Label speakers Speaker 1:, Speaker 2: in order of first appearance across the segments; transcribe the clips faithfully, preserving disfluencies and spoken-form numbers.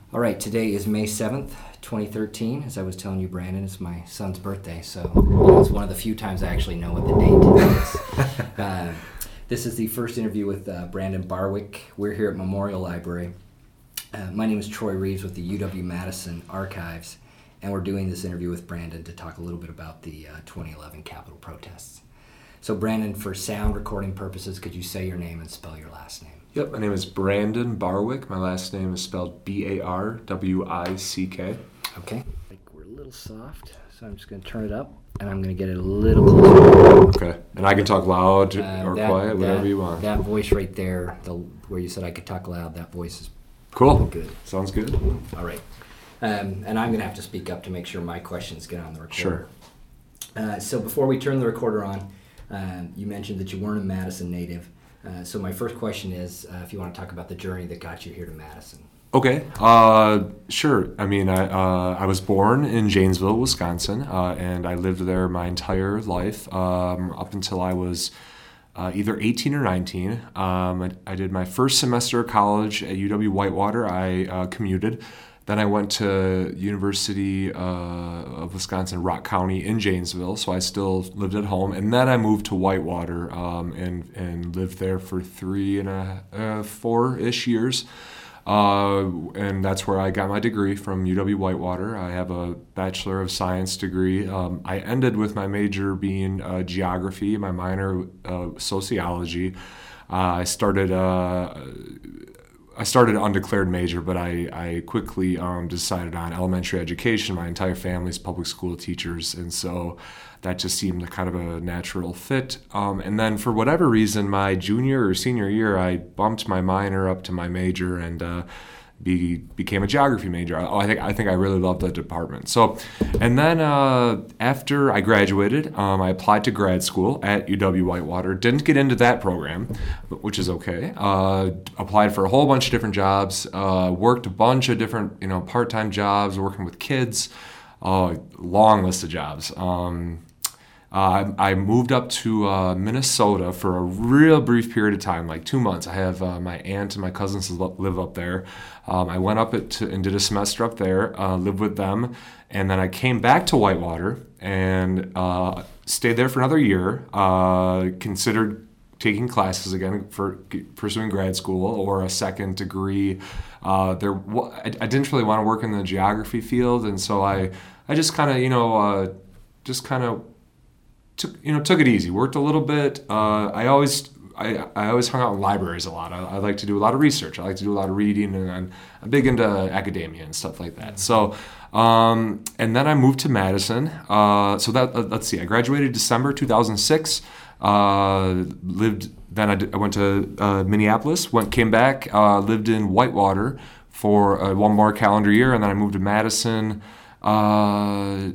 Speaker 1: All right, today is May seventh, twenty thirteen. As I was telling you, Brandon, it's my son's birthday, so it's one of the few times I actually know what the date is. uh, this is the first interview with uh, Brandon Barwick. We're here at Memorial Library. Uh, my name is Troy Reeves with the U W-Madison Archives, and we're doing this interview with Brandon to talk a little bit about the uh, twenty eleven Capitol protests. So, Brandon, for sound recording purposes, could you say your name and spell your last name?
Speaker 2: Yep, my name is Brandon Barwick. My last name is spelled B A R W I C K.
Speaker 1: Okay. I think we're a little soft, so I'm just going to turn it up, and I'm going to get it a little closer.
Speaker 2: Okay, and I can talk loud
Speaker 1: Uh,
Speaker 2: or
Speaker 1: that-
Speaker 2: quiet, whatever
Speaker 1: that-
Speaker 2: you want.
Speaker 1: That voice right there, the where you said I could talk loud, that voice is
Speaker 2: Cool.
Speaker 1: good.
Speaker 2: Sounds good.
Speaker 1: All right. Um, and I'm going to have to speak up to make sure my questions get on the recorder.
Speaker 2: Sure.
Speaker 1: Uh, so before we turn the recorder on, uh, you mentioned that you weren't a Madison native. Uh, so my first question is uh, if you want to talk about the journey that got you here to Madison.
Speaker 2: Okay, uh, sure. I mean, I uh, I was born in Janesville, Wisconsin, uh, and I lived there my entire life um, up until I was uh, either eighteen or nineteen. Um, I, I did my first semester of college at U W-Whitewater. I uh, commuted. Then I went to University uh, of Wisconsin, Rock County in Janesville, so I still lived at home. And then I moved to Whitewater um, and and lived there for three and a uh, four-ish years. Uh, and that's where I got my degree from U W-Whitewater. I have a Bachelor of Science degree. Um, I ended with my major being uh, geography, my minor uh, sociology. Uh, I started uh, I started an undeclared major, but I, I quickly um, decided on elementary education. My entire family's public school teachers, and so that just seemed kind of a natural fit. Um, and then for whatever reason, my junior or senior year, I bumped my minor up to my major and uh, be, became a geography major. Oh, I think I think I really loved that department. So, and then uh, after I graduated, um, I applied to grad school at U W-Whitewater. Didn't get into that program, which is okay. Uh, applied for a whole bunch of different jobs. Uh, worked a bunch of different, you know, part-time jobs, working with kids. Uh, long list of jobs. Um, Uh, I moved up to uh, Minnesota for a real brief period of time, like two months. I have uh, my aunt and my cousins live up there. Um, I went up it to, and did a semester up there, uh, lived with them, and then I came back to Whitewater and uh, stayed there for another year. Uh, considered taking classes again for pursuing grad school or a second degree. Uh, there, I, I didn't really want to work in the geography field, and so I, I just kind of, you know, uh, just kind of. Took, you know, took it easy. Worked a little bit. Uh, I always, I, I always hung out in libraries a lot. I, I like to do a lot of research. I like to do a lot of reading, and I'm, I'm big into academia and stuff like that. So, um, and then I moved to Madison. Uh, so that uh, let's see. I graduated December two thousand six. Uh, lived. Then I, did, I went to uh, Minneapolis. Went came back. Uh, lived in Whitewater for uh, one more calendar year, and then I moved to Madison. Uh,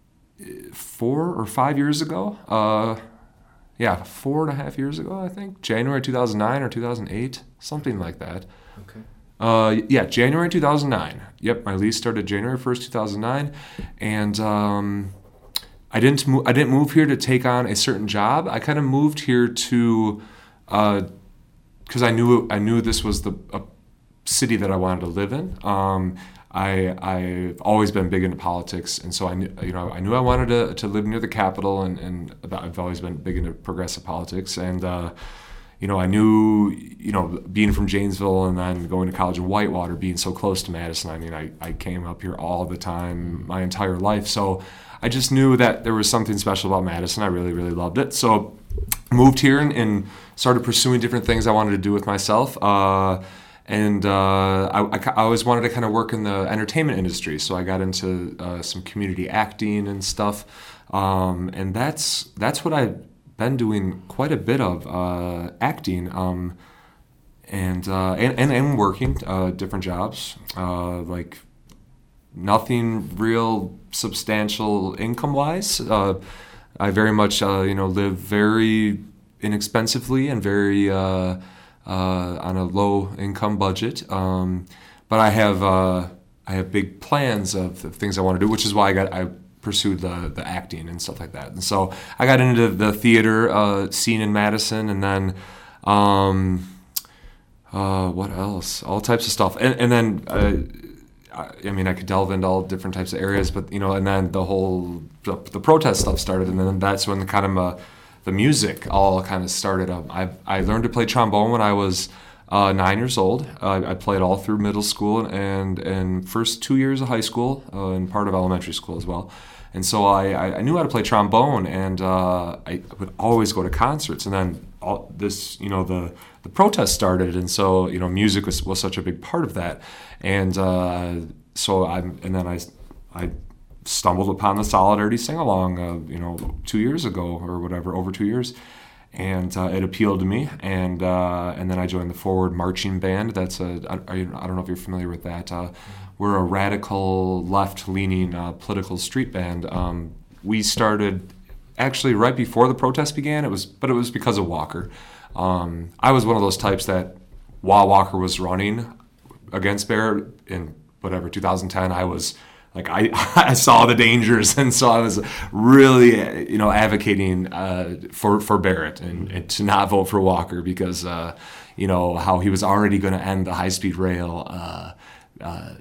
Speaker 2: four or five years ago. Uh, yeah, four and a half years ago, I think. January two thousand nine or two thousand eight, something like that.
Speaker 1: Okay.
Speaker 2: Uh, yeah, January two thousand nine. Yep, my lease started January first, two thousand nine, and um, I didn't move. I didn't move here to take on a certain job. I kind of moved here to, because uh, I knew I knew this was the a city that I wanted to live in. Um, I I've always been big into politics, and so I knew you know I knew I wanted to to live near the Capitol, and, and I've always been big into progressive politics, and uh, you know I knew you know being from Janesville and then going to college in Whitewater, being so close to Madison. I mean I, I came up here all the time, my entire life, so I just knew that there was something special about Madison. I really really loved it, so moved here and, and started pursuing different things I wanted to do with myself. Uh, And uh, I, I always wanted to kind of work in the entertainment industry, so I got into uh, some community acting and stuff, um, and that's that's what I've been doing quite a bit of uh, acting, um, and, uh, and and and working uh, different jobs, uh, like nothing real substantial income wise. Uh, I very much uh, you know live very inexpensively and very. Uh, Uh, on a low income budget, um, but I have uh, I have big plans of the things I want to do, which is why I got I pursued the the acting and stuff like that. And so I got into the theater uh, scene in Madison, and then um, uh, what else? All types of stuff. And, and then uh, I, I mean, I could delve into all different types of areas, but, you know, and then the whole, the, the protest stuff started, and then that's when kind of uh, the music all kind of started up. I I learned to play trombone when I was uh, nine years old. Uh, I played all through middle school and, and first two years of high school uh, and part of elementary school as well. And so I, I knew how to play trombone, and uh, I would always go to concerts. And then all this, you know, the, the protest started, and so, you know, music was, was such a big part of that. And uh, so I and then I I stumbled upon the Solidarity Sing-Along, uh, you know, two years ago or whatever, over two years, and uh, it appealed to me. And uh, and then I joined the Forward Marching Band. That's a I, I don't know if you're familiar with that. Uh, We're a radical, left-leaning uh, political street band. Um, we started actually right before the protest began. It was, but it was because of Walker. Um, I was one of those types that, while Walker was running against Barrett in whatever two thousand ten, I was like I, I saw the dangers, and so I was really, you know, advocating uh, for for Barrett and, and to not vote for Walker because, uh, you know, how he was already going to end the high-speed rail. Uh, Uh,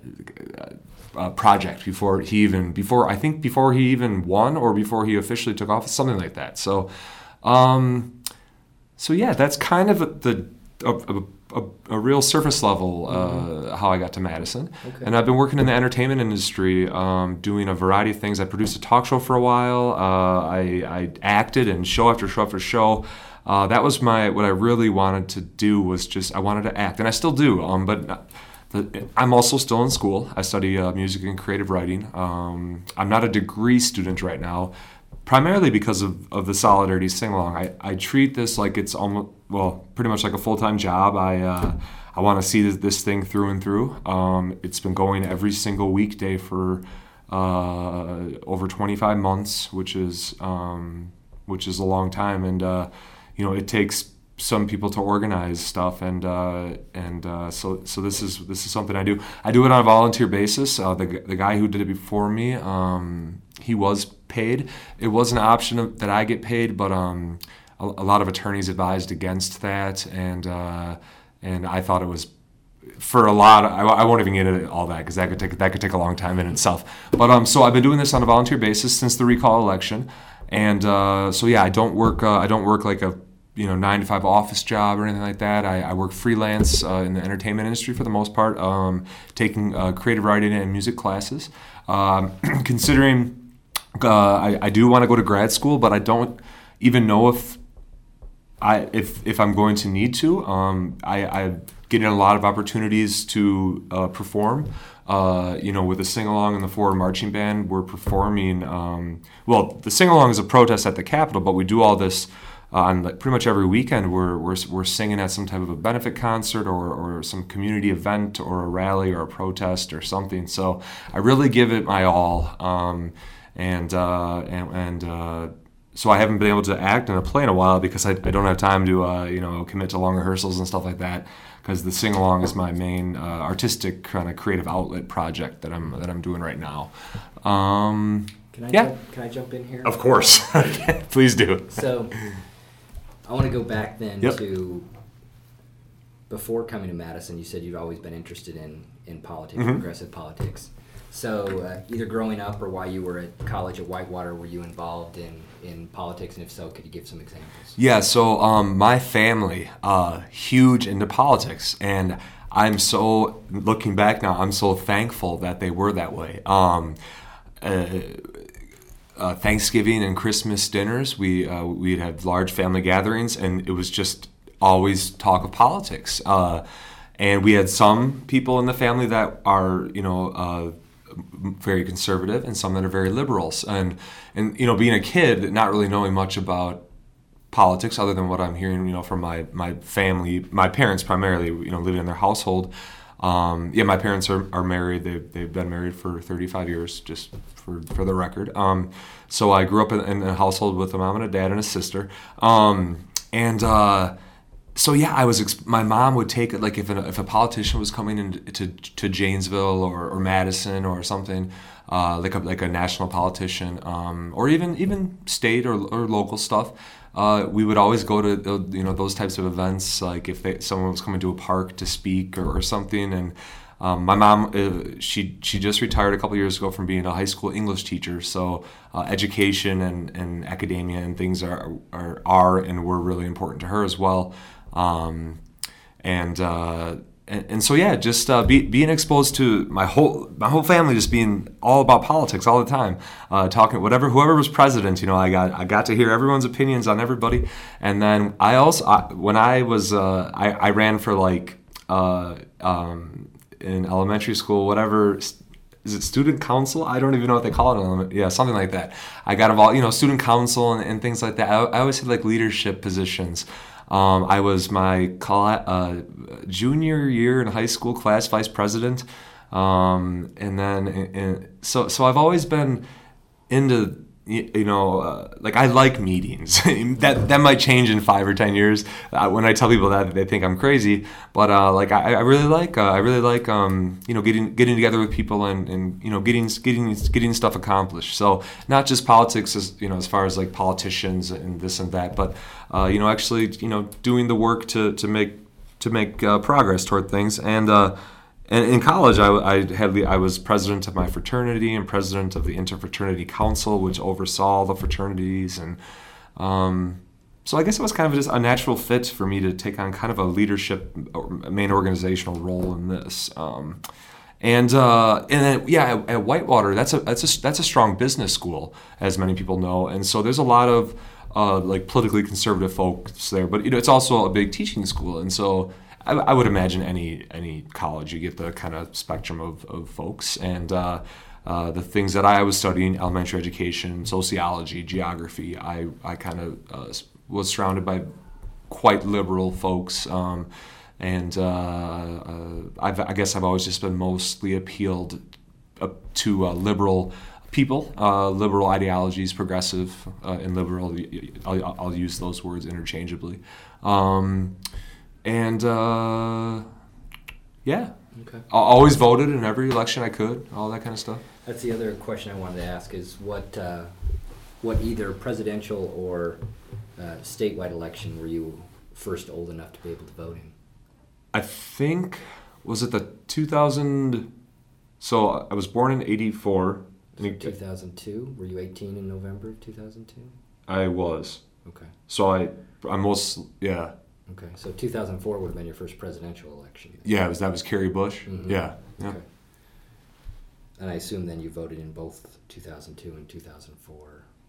Speaker 2: uh, project before he even before I think before he even won or before he officially took office, something like that. So, um, so yeah, that's kind of the a, a, a, a real surface level uh, mm-hmm. how I got to Madison. Okay. And I've been working in the entertainment industry, um, doing a variety of things. I produced a talk show for a while. Uh, I, I acted in show after show after show. Uh, that was my what I really wanted to do was just I wanted to act, and I still do. Um, but. Not, I'm also still in school. I study uh, music and creative writing. Um, I'm not a degree student right now, primarily because of, of the Solidarity Sing-Along. I, I treat this like it's almost, well, pretty much like a full-time job. I uh, I want to see this, this thing through and through. Um, it's been going every single weekday for uh, over twenty-five months, which is um, which is a long time, and uh, you know it takes some people to organize stuff, and uh, and uh, so so this is this is something I do. I do it on a volunteer basis. Uh, the the guy who did it before me, um, he was paid. It was an option of, that I get paid, but um, a, a lot of attorneys advised against that, and uh, and I thought it was for a lot. Of, I, I won't even get into all that because that could take that could take a long time in itself. But um, so I've been doing this on a volunteer basis since the recall election, and uh, so yeah, I don't work. Uh, I don't work like a you know, nine to five office job or anything like that. I, I work freelance uh, in the entertainment industry for the most part, um, taking uh, creative writing and music classes. Um, considering uh, I, I do want to go to grad school, but I don't even know if I if if I'm going to need to. Um, I, I get a lot of opportunities to uh, perform. Uh, you know, with the sing-along and the Forward Marching Band, we're performing. Um, well, the sing-along is a protest at the Capitol, but we do all this. Uh, on like pretty much every weekend, we're we're we're singing at some type of a benefit concert or or some community event or a rally or a protest or something. So I really give it my all, um, and uh, and and uh, so I haven't been able to act in a play in a while because I, I don't have time to uh, you know commit to long rehearsals and stuff like that. Because the sing along is my main uh, artistic kind of creative outlet project that I'm that I'm doing right now. Um,
Speaker 1: can I
Speaker 2: yeah.
Speaker 1: jump, can I jump in here?
Speaker 2: Of course, please do.
Speaker 1: So. I want to go back then
Speaker 2: yep.
Speaker 1: to before coming to Madison. You said you've always been interested in, in politics,
Speaker 2: mm-hmm.
Speaker 1: progressive politics. So uh, either growing up or while you were at college at Whitewater, were you involved in, in politics? And if so, could you give some examples?
Speaker 2: Yeah, so um, my family, uh, huge into politics. And I'm so, looking back now, I'm so thankful that they were that way. Um, uh, Uh, Thanksgiving and Christmas dinners, we uh, we'd have large family gatherings, and it was just always talk of politics. Uh, and we had some people in the family that are, you know, uh, very conservative, and some that are very liberals. And and you know, being a kid, not really knowing much about politics other than what I'm hearing, you know, from my my family, my parents primarily, you know, living in their household. Um, yeah, my parents are, are married. They've, they've been married for thirty-five years, just for, for the record. Um, so I grew up in, in a household with a mom and a dad and a sister. Um, and uh, so, yeah, I was. Exp- my mom would take it, like if a, if a politician was coming into to Janesville or, or Madison or something, uh, like a like a national politician, um, or even even state or, or local stuff. Uh, we would always go to you know those types of events, like if they, someone was coming to a park to speak or, or something, and Um, my mom, uh, she she just retired a couple years ago from being a high school English teacher. So uh, education and, and academia and things are, are are and were really important to her as well. Um, and uh, And, and so yeah, just uh, be, being exposed to my whole my whole family just being all about politics all the time, uh, talking whatever whoever was president, you know, I got I got to hear everyone's opinions on everybody. And then I also I, when I was uh, I, I ran for like uh, um, in elementary school, whatever. Is it student council? I don't even know what they call it. Yeah, something like that. I got involved, you know, student council and, and things like that. I, I always had like leadership positions. Um, I was my uh, junior year in high school class vice president, um, and then and so so I've always been into, you know, uh, like I like meetings. that that might change in five or ten years. Uh, when I tell people that, they think I'm crazy. But uh, like I, I really like uh, I really like um, you know getting getting together with people and, and you know getting getting getting stuff accomplished. So not just politics, as you know, as far as like politicians and this and that, but uh, you know actually you know doing the work to to make to make uh, progress toward things. And uh, And in college, I, I had I was president of my fraternity and president of the Interfraternity Council, which oversaw all the fraternities, and um, so I guess it was kind of just a natural fit for me to take on kind of a leadership, main organizational role in this. Um, and uh, and then yeah, at, at Whitewater, that's a that's a that's a strong business school, as many people know, and so there's a lot of uh, like politically conservative folks there, but you know it's also a big teaching school, and so. I, I would imagine any any college, you get the kind of spectrum of, of folks. And uh, uh, the things that I was studying, elementary education, sociology, geography, I, I kind of uh, was surrounded by quite liberal folks. Um, and uh, uh, I've, I guess I've always just been mostly appealed uh, to uh, liberal people, uh, liberal ideologies, progressive uh, and liberal. I'll, I'll use those words interchangeably. Um, And uh, yeah,
Speaker 1: okay.
Speaker 2: I always voted in every election I could, all that kind of stuff.
Speaker 1: That's the other question I wanted to ask is what uh, what either presidential or uh, statewide election were you first old enough to be able to vote in?
Speaker 2: I think, was it the two thousand, so I was born in eighty-four.
Speaker 1: two thousand two? Were you eighteen in November of two thousand two?
Speaker 2: I was.
Speaker 1: Okay.
Speaker 2: So I, I most, yeah.
Speaker 1: Okay, so two thousand four would have been your first presidential election.
Speaker 2: Yeah, it was, that was Kerry Bush.
Speaker 1: Mm-hmm.
Speaker 2: Yeah, yeah.
Speaker 1: Okay. And I assume then you voted in both two thousand two and two thousand four.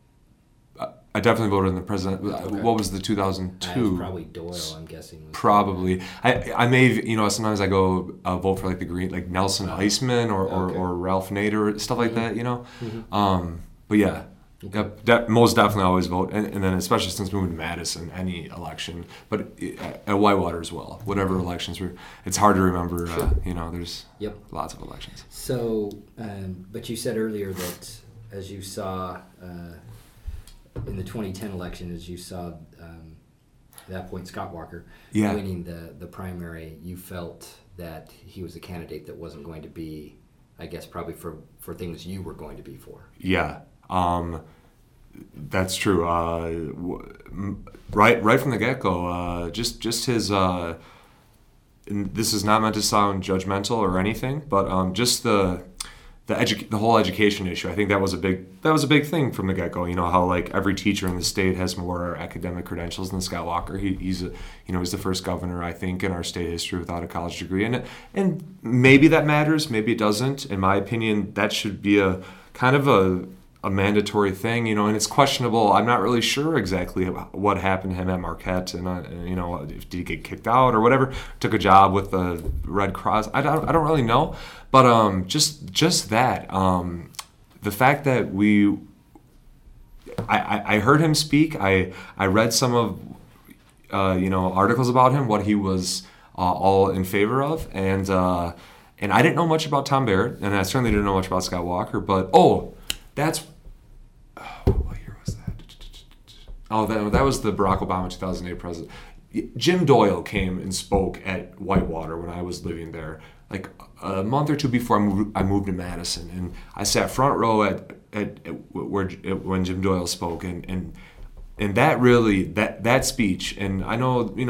Speaker 2: I, I definitely voted in the president.
Speaker 1: Okay.
Speaker 2: What was the two thousand two?
Speaker 1: Uh, probably Doyle, I'm guessing. Was
Speaker 2: probably. I I may, you know, sometimes I go uh, vote for like the Green, like Nelson
Speaker 1: uh,
Speaker 2: Eisman or, or,
Speaker 1: okay.
Speaker 2: or Ralph Nader, stuff like
Speaker 1: mm-hmm.
Speaker 2: that, you know.
Speaker 1: Mm-hmm.
Speaker 2: Um, but yeah.
Speaker 1: Okay.
Speaker 2: Yep, de- most definitely always vote, and, and then especially since moving to Madison, any election, but at Whitewater as well, whatever elections were, it's hard to remember.
Speaker 1: Sure.
Speaker 2: Uh, you know, there's
Speaker 1: yep.
Speaker 2: lots of elections.
Speaker 1: So, um, but you said earlier that as you saw uh, in the twenty ten election, as you saw um, at that point Scott Walker
Speaker 2: yeah.
Speaker 1: winning the the primary, you felt that he was a candidate that wasn't going to be, I guess, probably for for things you were going to be for.
Speaker 2: Yeah. Um, that's true. Uh, w- right, right from the get-go, uh, just, just his. Uh, and this is not meant to sound judgmental or anything, but um, just the, the edu- the whole education issue. I think that was a big, that was a big thing from the get-go. You know how like every teacher in the state has more academic credentials than Scott Walker. He, he's, a, you know, he's the first governor I think in our state history without a college degree, and and maybe that matters, maybe it doesn't. In my opinion, that should be a kind of a a mandatory thing, you know, and it's questionable. I'm not really sure exactly what happened to him at Marquette, and uh, you know, did he get kicked out or whatever? Took a job with the Red Cross. I don't, I don't really know, but um, just just that, um, the fact that we, I, I heard him speak. I I read some of, uh, you know, articles about him, what he was uh, all in favor of, and uh, and I didn't know much about Tom Barrett, and I certainly didn't know much about Scott Walker, but oh. That's, oh, what year was that? Oh, that, that was the Barack Obama two thousand eight president. Jim Doyle came and spoke at Whitewater when I was living there, like a month or two before I moved, I moved to Madison. And I sat front row at, at, at where at, when Jim Doyle spoke. And, and and that really, that, that speech, and I know, you know,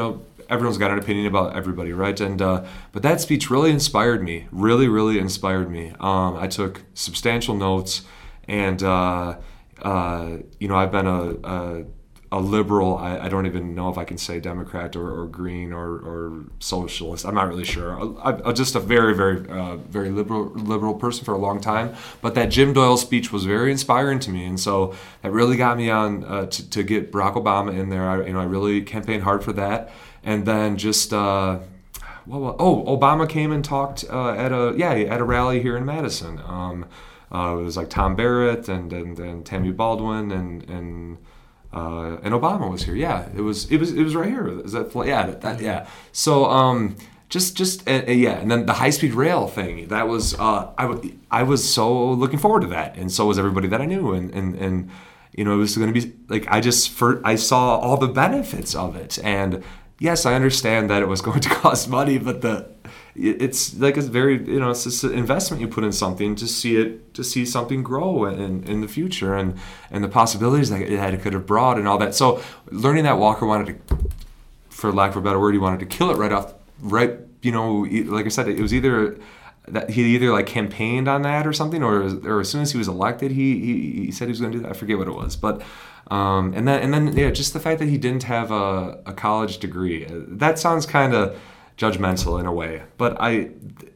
Speaker 2: everyone's got an opinion about everybody, right? And uh, but that speech really inspired me, really, really inspired me. Um, I took substantial notes, and uh, uh, you know, I've been a, a a liberal. I, I don't even know if I can say Democrat or, or Green or, or socialist. I'm not really sure. I, I'm just a very, very, uh, very liberal liberal person for a long time. But that Jim Doyle speech was very inspiring to me, and so that really got me on uh, to, to get Barack Obama in there. I, you know, I really campaigned hard for that, and then just. Uh, well, oh, Obama came and talked uh, at a yeah at a rally here in Madison. Um, uh, it was like Tom Barrett and and, and Tammy Baldwin and and. Uh, and Obama was here. Yeah, it was. It was. It was right here. Is that? Yeah. That, yeah. So, um, just, just, uh, yeah. And then the high-speed rail thing. That was. Uh, I, w- I was so looking forward to that, and so was everybody that I knew. And and, and you know, it was going to be like I just for I saw all the benefits of it. And yes, I understand that it was going to cost money, but the it's like a very you know it's just an investment you put in something to see it to see something grow in, in the future and and the possibilities that it, that it could have brought and all that. So learning that Walker wanted to, for lack of a better word, he wanted to kill it right off right you know like I said, it was either that he either like campaigned on that or something, or or as soon as he was elected he he, he said he was going to do that. I forget what it was, but um and then and then yeah just the fact that he didn't have a, a college degree, that sounds kind of judgmental in a way, but I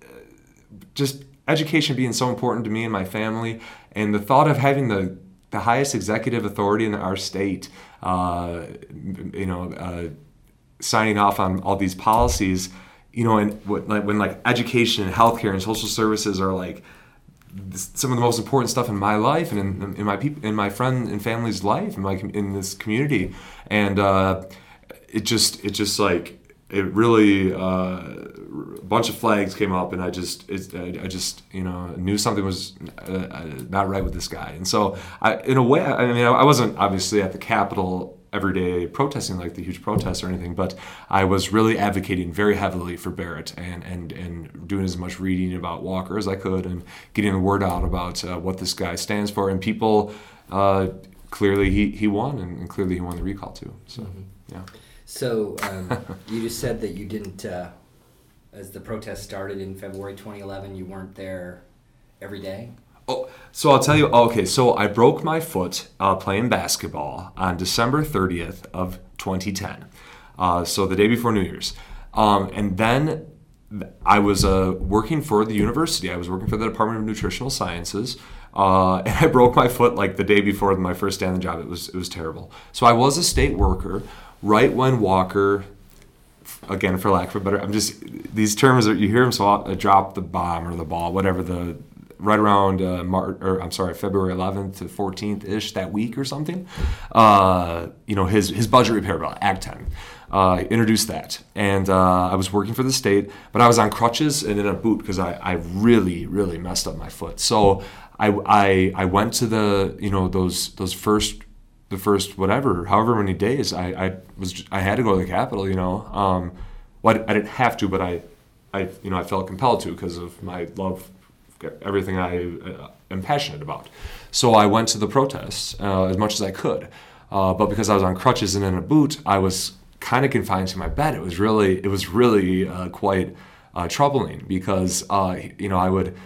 Speaker 2: just education being so important to me and my family, and the thought of having the the highest executive authority in our state, uh, you know, uh, signing off on all these policies, you know, and when like, when like education and healthcare and social services are like some of the most important stuff in my life and in, in my people, in my friend and family's life, in my in this community, and uh, it just it just like. It really, uh, a bunch of flags came up, and I just, it, I, I just, you know, knew something was uh, not right with this guy. And so, I, in a way, I mean, I wasn't obviously at the Capitol every day protesting like the huge protests or anything, but I was really advocating very heavily for Barrett and and and doing as much reading about Walker as I could, and getting the word out about uh, what this guy stands for. And people, uh, clearly, he he won, and, and clearly he won the recall too. So, mm-hmm. yeah.
Speaker 1: So um, you just said that you didn't, uh, as the protest started in February twenty eleven, you weren't there every day?
Speaker 2: Oh, so I'll tell you, okay, so I broke my foot uh, playing basketball on December thirtieth of twenty ten, uh, so the day before New Year's. Um, and then I was uh, working for the university. I was working for the Department of Nutritional Sciences, uh, and I broke my foot like the day before my first day on the job. It was, it was terrible. So I was a state worker. Right when Walker, again, for lack of a better, I'm just, these terms, you hear them so often, drop the bomb or the ball, whatever, the, right around, uh, March, or I'm sorry, February eleventh to fourteenth-ish, that week or something, uh, you know, his his budget repair bill, Act ten, uh, introduced that. And uh, I was working for the state, but I was on crutches and in a boot because I, I really, really messed up my foot. So I, I, I went to the, you know, those those first, the first whatever, however many days, I, I was I had to go to the Capitol, you know. Um, well, I, I didn't have to, but I, I you know I felt compelled to because of my love, everything I uh, am passionate about. So I went to the protests uh, as much as I could, uh, but because I was on crutches and in a boot, I was kind of confined to my bed. It was really it was really uh, quite uh, troubling because uh, you know I would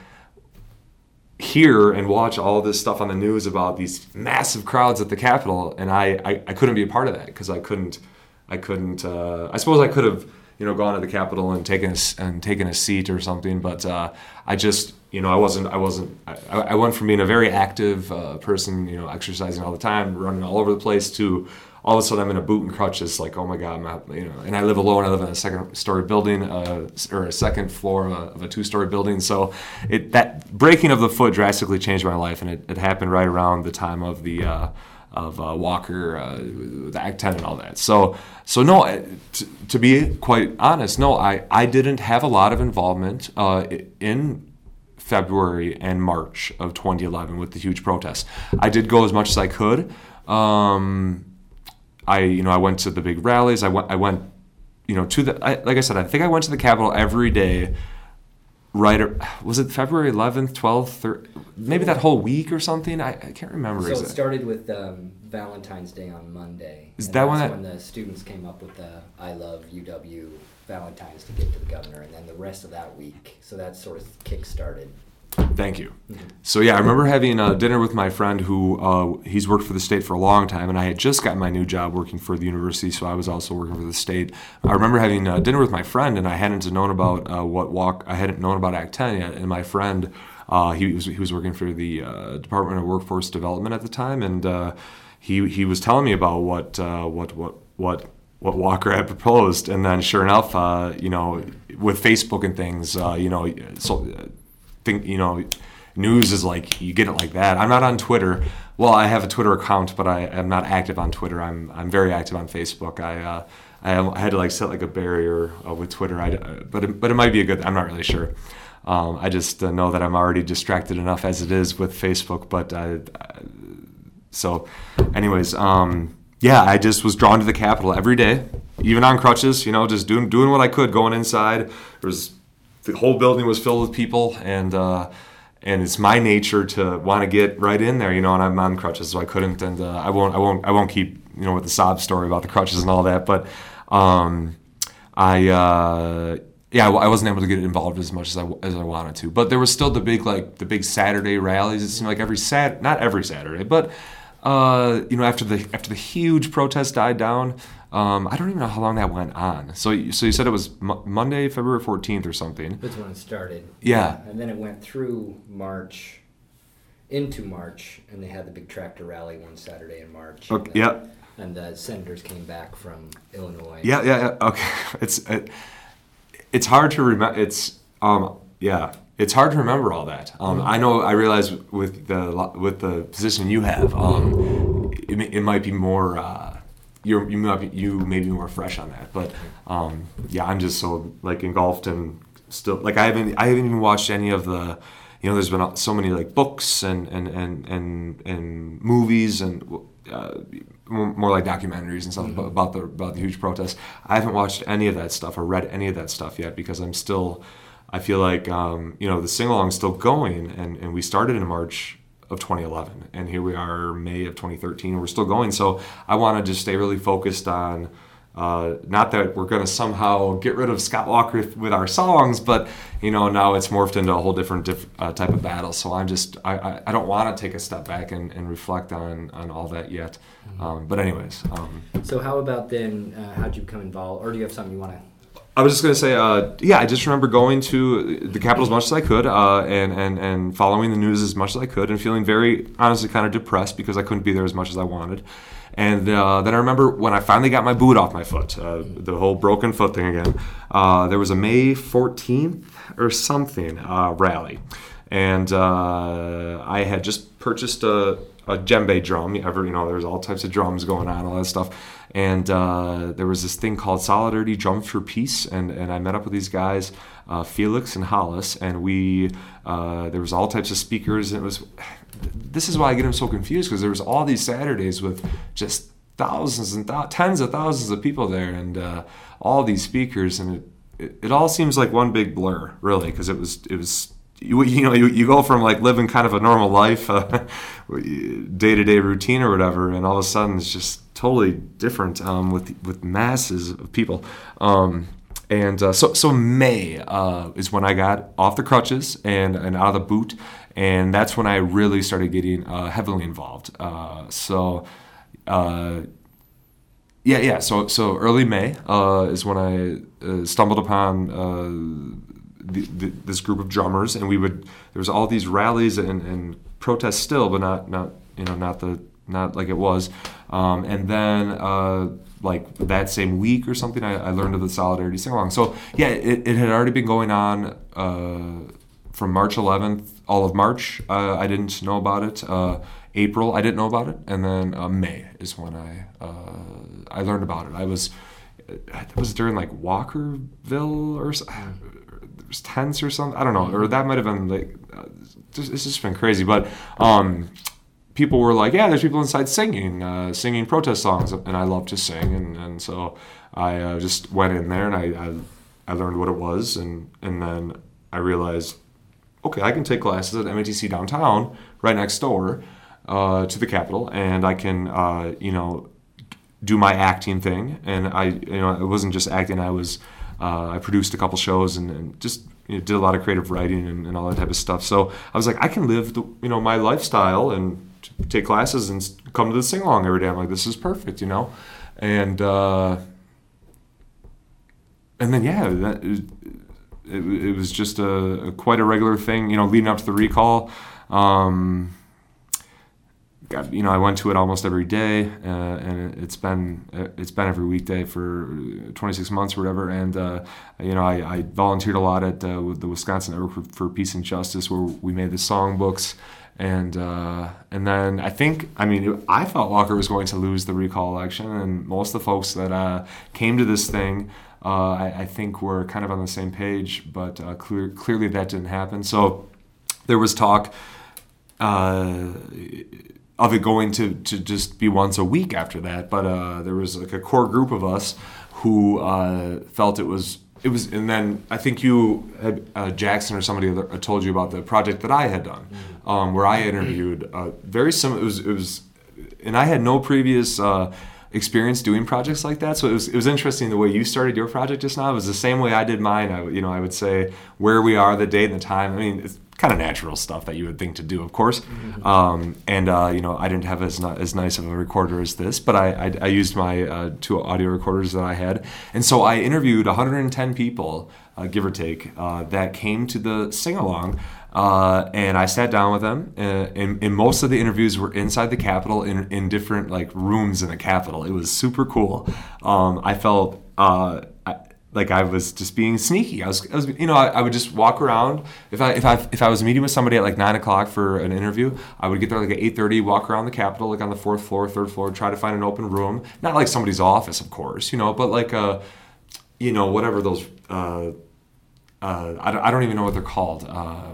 Speaker 2: hear and watch all this stuff on the news about these massive crowds at the Capitol, and I, I, I couldn't be a part of that because I couldn't I couldn't uh, I suppose I could have you know gone to the Capitol and taken a, and taken a seat or something, but uh, I just you know I wasn't I wasn't I, I went from being a very active uh, person, you know exercising all the time, running all over the place, to all of a sudden I'm in a boot and crutches, like, oh my God, I'm not, you know, and I live alone. I live in a second story building, uh, or a second floor of a, of a two story building. So it, that breaking of the foot drastically changed my life. And it, it happened right around the time of the, uh, of uh, Walker, uh, the Act ten and all that. So, so no, t- to be quite honest, no, I, I didn't have a lot of involvement, uh, in February and March of twenty eleven with the huge protests. I did go as much as I could. Um, I, you know, I went to the big rallies. I went, I went, you know, to the, I, like I said, I think I went to the Capitol every day right, was it February eleventh, twelfth, or maybe that whole week or something? I, I can't remember.
Speaker 1: So
Speaker 2: exactly.
Speaker 1: It started with um, Valentine's Day on Monday.
Speaker 2: Is
Speaker 1: and
Speaker 2: that
Speaker 1: that's
Speaker 2: when, that,
Speaker 1: when the students came up with the I Love U W Valentine's to give to the governor, and then the rest of that week. So that sort of kick-started.
Speaker 2: Thank you. Mm-hmm. So yeah, I remember having a dinner with my friend who, uh, he's worked for the state for a long time, and I had just gotten my new job working for the university, so I was also working for the state. I remember having a dinner with my friend, and I hadn't known about uh, what walk, I hadn't known about Act ten yet, and my friend, uh, he was he was working for the uh, Department of Workforce Development at the time, and uh, he he was telling me about what uh, what what what. what Walker had proposed, and then sure enough, uh, you know, with Facebook and things, uh, you know, so uh, think you know, news is like you get it like that. I'm not on Twitter. Well, I have a Twitter account, but I am not active on Twitter. I'm I'm very active on Facebook. I uh, I had to like set like a barrier uh, with Twitter. I, uh, but it, but it might be a good. I'm not really sure. Um, I just uh, know that I'm already distracted enough as it is with Facebook. But I, I, so, anyways. Um, Yeah, I just was drawn to the Capitol every day, even on crutches, you know, just doing doing what I could, going inside. There was the whole building was filled with people, and uh, and it's my nature to want to get right in there, you know. And I'm on crutches, so I couldn't, and uh, I won't, I won't, I won't keep, you know, with the sob story about the crutches and all that. But um, I, uh, yeah, I wasn't able to get involved as much as I as I wanted to. But there was still the big like the big Saturday rallies. It seemed like every Sat, not every Saturday, but. Uh, you know, after the after the huge protest died down, um, I don't even know how long that went on. So, so you said it was Mo- Monday, February fourteenth, or something.
Speaker 1: That's when it started.
Speaker 2: Yeah.
Speaker 1: yeah, and then it went through March, into March, and they had the big tractor rally one Saturday in March.
Speaker 2: Okay.
Speaker 1: And then,
Speaker 2: Yeah.
Speaker 1: And the senators came back from Illinois.
Speaker 2: Yeah, yeah, yeah. Okay, it's it, it's hard to remember. It's um, yeah. It's hard to remember all that. Um, I know. I realize with the with the position you have, um, it, it might be more. Uh, you're, you might be, you may be more fresh on that, but um, yeah, I'm just so like engulfed and still like I haven't I haven't even watched any of the. You know, there's been so many like books and and and and, and movies and uh, more like documentaries and stuff mm-hmm. about the about the huge protests. I haven't watched any of that stuff or read any of that stuff yet because I'm still. I feel like, um, you know, the sing-along's still going, and, and we started in March of twenty eleven, and here we are May of twenty thirteen, and we're still going. So I want to just stay really focused on, uh, not that we're going to somehow get rid of Scott Walker with our songs, but, you know, now it's morphed into a whole different diff, uh, type of battle. So I'm just, I, I, I don't want to take a step back and, and reflect on, on all that yet. Mm-hmm. Um, but anyways. Um,
Speaker 1: so how about then, uh, how'd you become involved, or do you have something you want to...
Speaker 2: I was just going to say, uh, yeah, I just remember going to the Capitol as much as I could uh, and, and, and following the news as much as I could and feeling very, honestly, kind of depressed because I couldn't be there as much as I wanted. And uh, then I remember when I finally got my boot off my foot, uh, the whole broken foot thing again, uh, there was a May fourteenth or something uh, rally. And uh, I had just purchased a, a djembe drum. Ever, you know, there's all types of drums going on, all that stuff. And uh, there was this thing called Solidarity Drums for Peace, and, and I met up with these guys, uh, Felix and Hollis, and we uh, there was all types of speakers. And it was this is why I get them so confused because there was all these Saturdays with just thousands and th- tens of thousands of people there, and uh, all these speakers, and it, it it all seems like one big blur, really, because it was it was. You, you know, you, you go from like living kind of a normal life, uh, day-to-day routine or whatever, and all of a sudden it's just totally different um, with with masses of people. Um, and uh, so so May uh, is when I got off the crutches and, and out of the boot, and that's when I really started getting uh, heavily involved. Uh, so uh, yeah, yeah. So so early May uh, is when I uh, stumbled upon. Uh, The, the, this group of drummers, and we would there was all these rallies and, and protests still, but not not you know not the not like it was, um, and then uh, like that same week or something, I, I learned of the Solidarity Sing Along. So yeah, it, it had already been going on uh, from March eleventh, all of March. Uh, I didn't know about it. Uh, April, I didn't know about it, and then uh, May is when I uh, I learned about it. I was it was during like Walkerville or something. Was tense or something, I don't know, or that might have been like, uh, just, it's just been crazy. But um, people were like, yeah, there's people inside singing, uh, singing protest songs, and I love to sing, and, and so I uh, just went in there and I, I I learned what it was, and and then I realized, okay, I can take classes at M A T C downtown, right next door uh, to the Capitol, and I can, uh, you know, do my acting thing. And I, you know, it wasn't just acting. I was, uh, I produced a couple shows and, and just you know, did a lot of creative writing and, and all that type of stuff. So I was like, I can live, the, you know, my lifestyle and take classes and come to the sing along every day. I'm like, this is perfect, you know, and uh, and then yeah, that, it, it was just a, a quite a regular thing, you know, leading up to the recall. Um, got, you know, I went to it almost every day, uh, and it's been it's been every weekday for twenty-six months or whatever. And uh, you know, I, I volunteered a lot at uh, the Wisconsin Network for, for Peace and Justice, where we made the songbooks. And uh, and then I think, I mean, I thought Walker was going to lose the recall election, and most of the folks that uh, came to this thing, uh, I, I think were kind of on the same page, but uh, clear, clearly that didn't happen. So there was talk uh, of it going to, to just be once a week after that, but uh, there was like a core group of us who uh, felt it was It was, and then I think you had uh, Jackson or somebody told you about the project that I had done, mm-hmm. um, where I interviewed uh, very similar. It was, it was, and I had no previous uh, experience doing projects like that, so it was it was interesting the way you started your project just now. It was the same way I did mine. I, you know, I would say where we are, the date and the time. I mean, it's kind of natural stuff that you would think to do, of course. Mm-hmm. Um, and uh, you know, I didn't have as not, as nice of a recorder as this, but I I, I used my uh, two audio recorders that I had, and so I interviewed one hundred ten people, uh, give or take, uh, that came to the sing along. Uh, and I sat down with them, uh, and, and most of the interviews were inside the Capitol in, in different like rooms in the Capitol. It was super cool. Um, I felt uh, I, like I was just being sneaky. I was, I was you know, I, I would just walk around. If I if I if I was meeting with somebody at like nine o'clock for an interview, I would get there like at eight thirty, walk around the Capitol, like on the fourth floor, third floor, try to find an open room. Not like somebody's office, of course, you know, but like a, you know, whatever those. Uh, uh, I don't, I don't even know what they're called. Uh,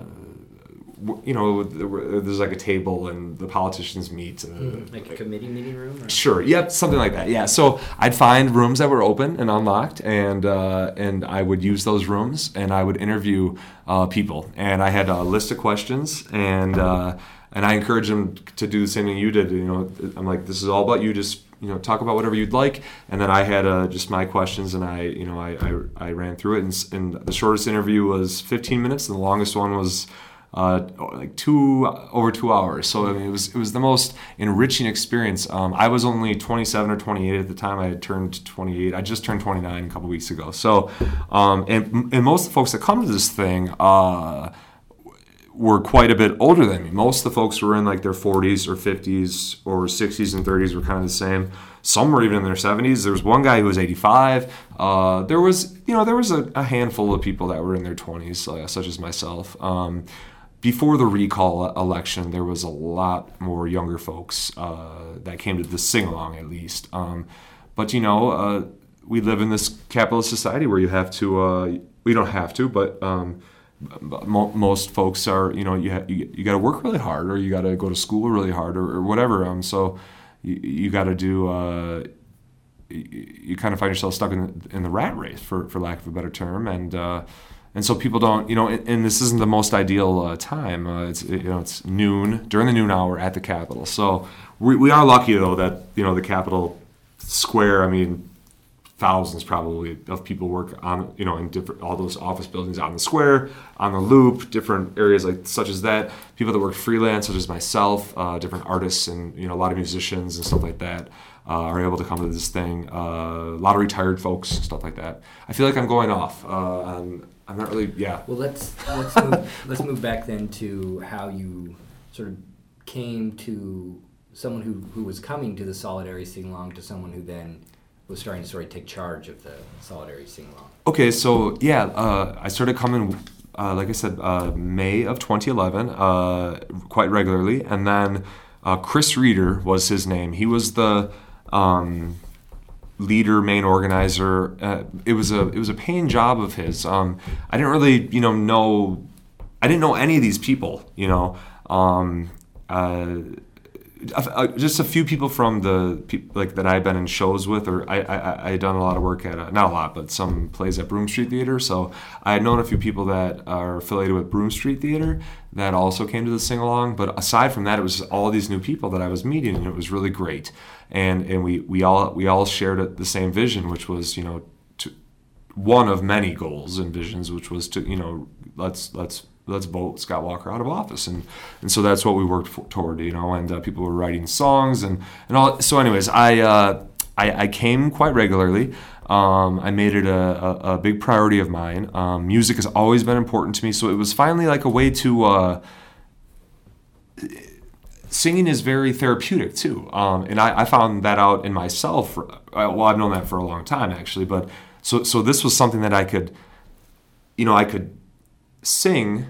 Speaker 2: You know, there's like a table and the politicians meet. Uh,
Speaker 1: mm, like a committee meeting room? Or?
Speaker 2: Sure, yep, something like that, yeah. So I'd find rooms that were open and unlocked, and uh, and I would use those rooms, and I would interview uh, people. And I had a list of questions, and uh, and I encouraged them to do the same thing you did. You know, I'm like, this is all about you, just, you know, talk about whatever you'd like. And then I had uh, just my questions, and I, you know, I, I, I ran through it, and, and the shortest interview was fifteen minutes, and the longest one was Uh, like two over two hours. So I mean, it was it was the most enriching experience. Um, I was only twenty-seven or twenty-eight at the time. I had turned twenty-eight. I just turned twenty-nine a couple weeks ago. So, um, and and most of the folks that come to this thing uh, were quite a bit older than me. Most of the folks were in like their forties or fifties or sixties and thirties. Were kind of the same. Some were even in their seventies. There was one guy who was eighty-five. Uh, there was you know there was a, a handful of people that were in their twenties, uh, such as myself. Um, Before the recall election, there was a lot more younger folks uh, that came to the sing-along, at least. Um, but, you know, uh, we live in this capitalist society where you have to, uh, we don't have to, but um, mo- most folks are, you know, you ha- you, you got to work really hard, or you got to go to school really hard, or, or whatever. Um, so you, you got to do, uh, you, you kind of find yourself stuck in the, in the rat race, for, for lack of a better term, and uh, And so people don't, you know, and, and this isn't the most ideal uh, time. Uh, it's you know it's noon during the noon hour at the Capitol. So we we are lucky though that you know the Capitol Square. I mean, thousands probably of people work on you know in different all those office buildings on the square, on the Loop, different areas like such as that. People that work freelance, such as myself, uh, different artists, and you know a lot of musicians and stuff like that. Uh, are able to come to this thing. Uh, a lot of retired folks, stuff like that. I feel like I'm going off. Uh, on, I'm not really. Yeah.
Speaker 1: Well, let's let's move, let's move back then to how you sort of came to someone who, who was coming to the Solidarity Sing-Along to someone who then was starting to sort of take charge of the Solidarity Sing-Along.
Speaker 2: Okay, so yeah, uh, I started coming. Uh, like I said, uh, May of twenty eleven, uh, quite regularly, and then uh, Chris Reeder was his name. He was the Um, leader, main organizer. Uh, it was a it was a paying job of his. Um, I didn't really, you know, know. I didn't know any of these people. You know, um, uh, uh, just a few people from the pe- like that I've been in shows with, or I I I had done a lot of work at uh, not a lot, but some plays at Broome Street Theater. So I had known a few people that are affiliated with Broome Street Theater that also came to the sing along. But aside from that, it was all these new people that I was meeting, and it was really great. And and we we all we all shared the same vision, which was, you know, to, one of many goals and visions, which was to, you know, let's let's. let's vote Scott Walker out of office, and and so that's what we worked for, toward, you know. And uh, people were writing songs and and all. So, anyways, I uh, I, I came quite regularly. Um, I made it a, a, a big priority of mine. Um, music has always been important to me, so it was finally like a way to. Uh, singing is very therapeutic too, um, and I, I found that out in myself. For, well, I've known that for a long time actually, but so so this was something that I could, you know, I could. sing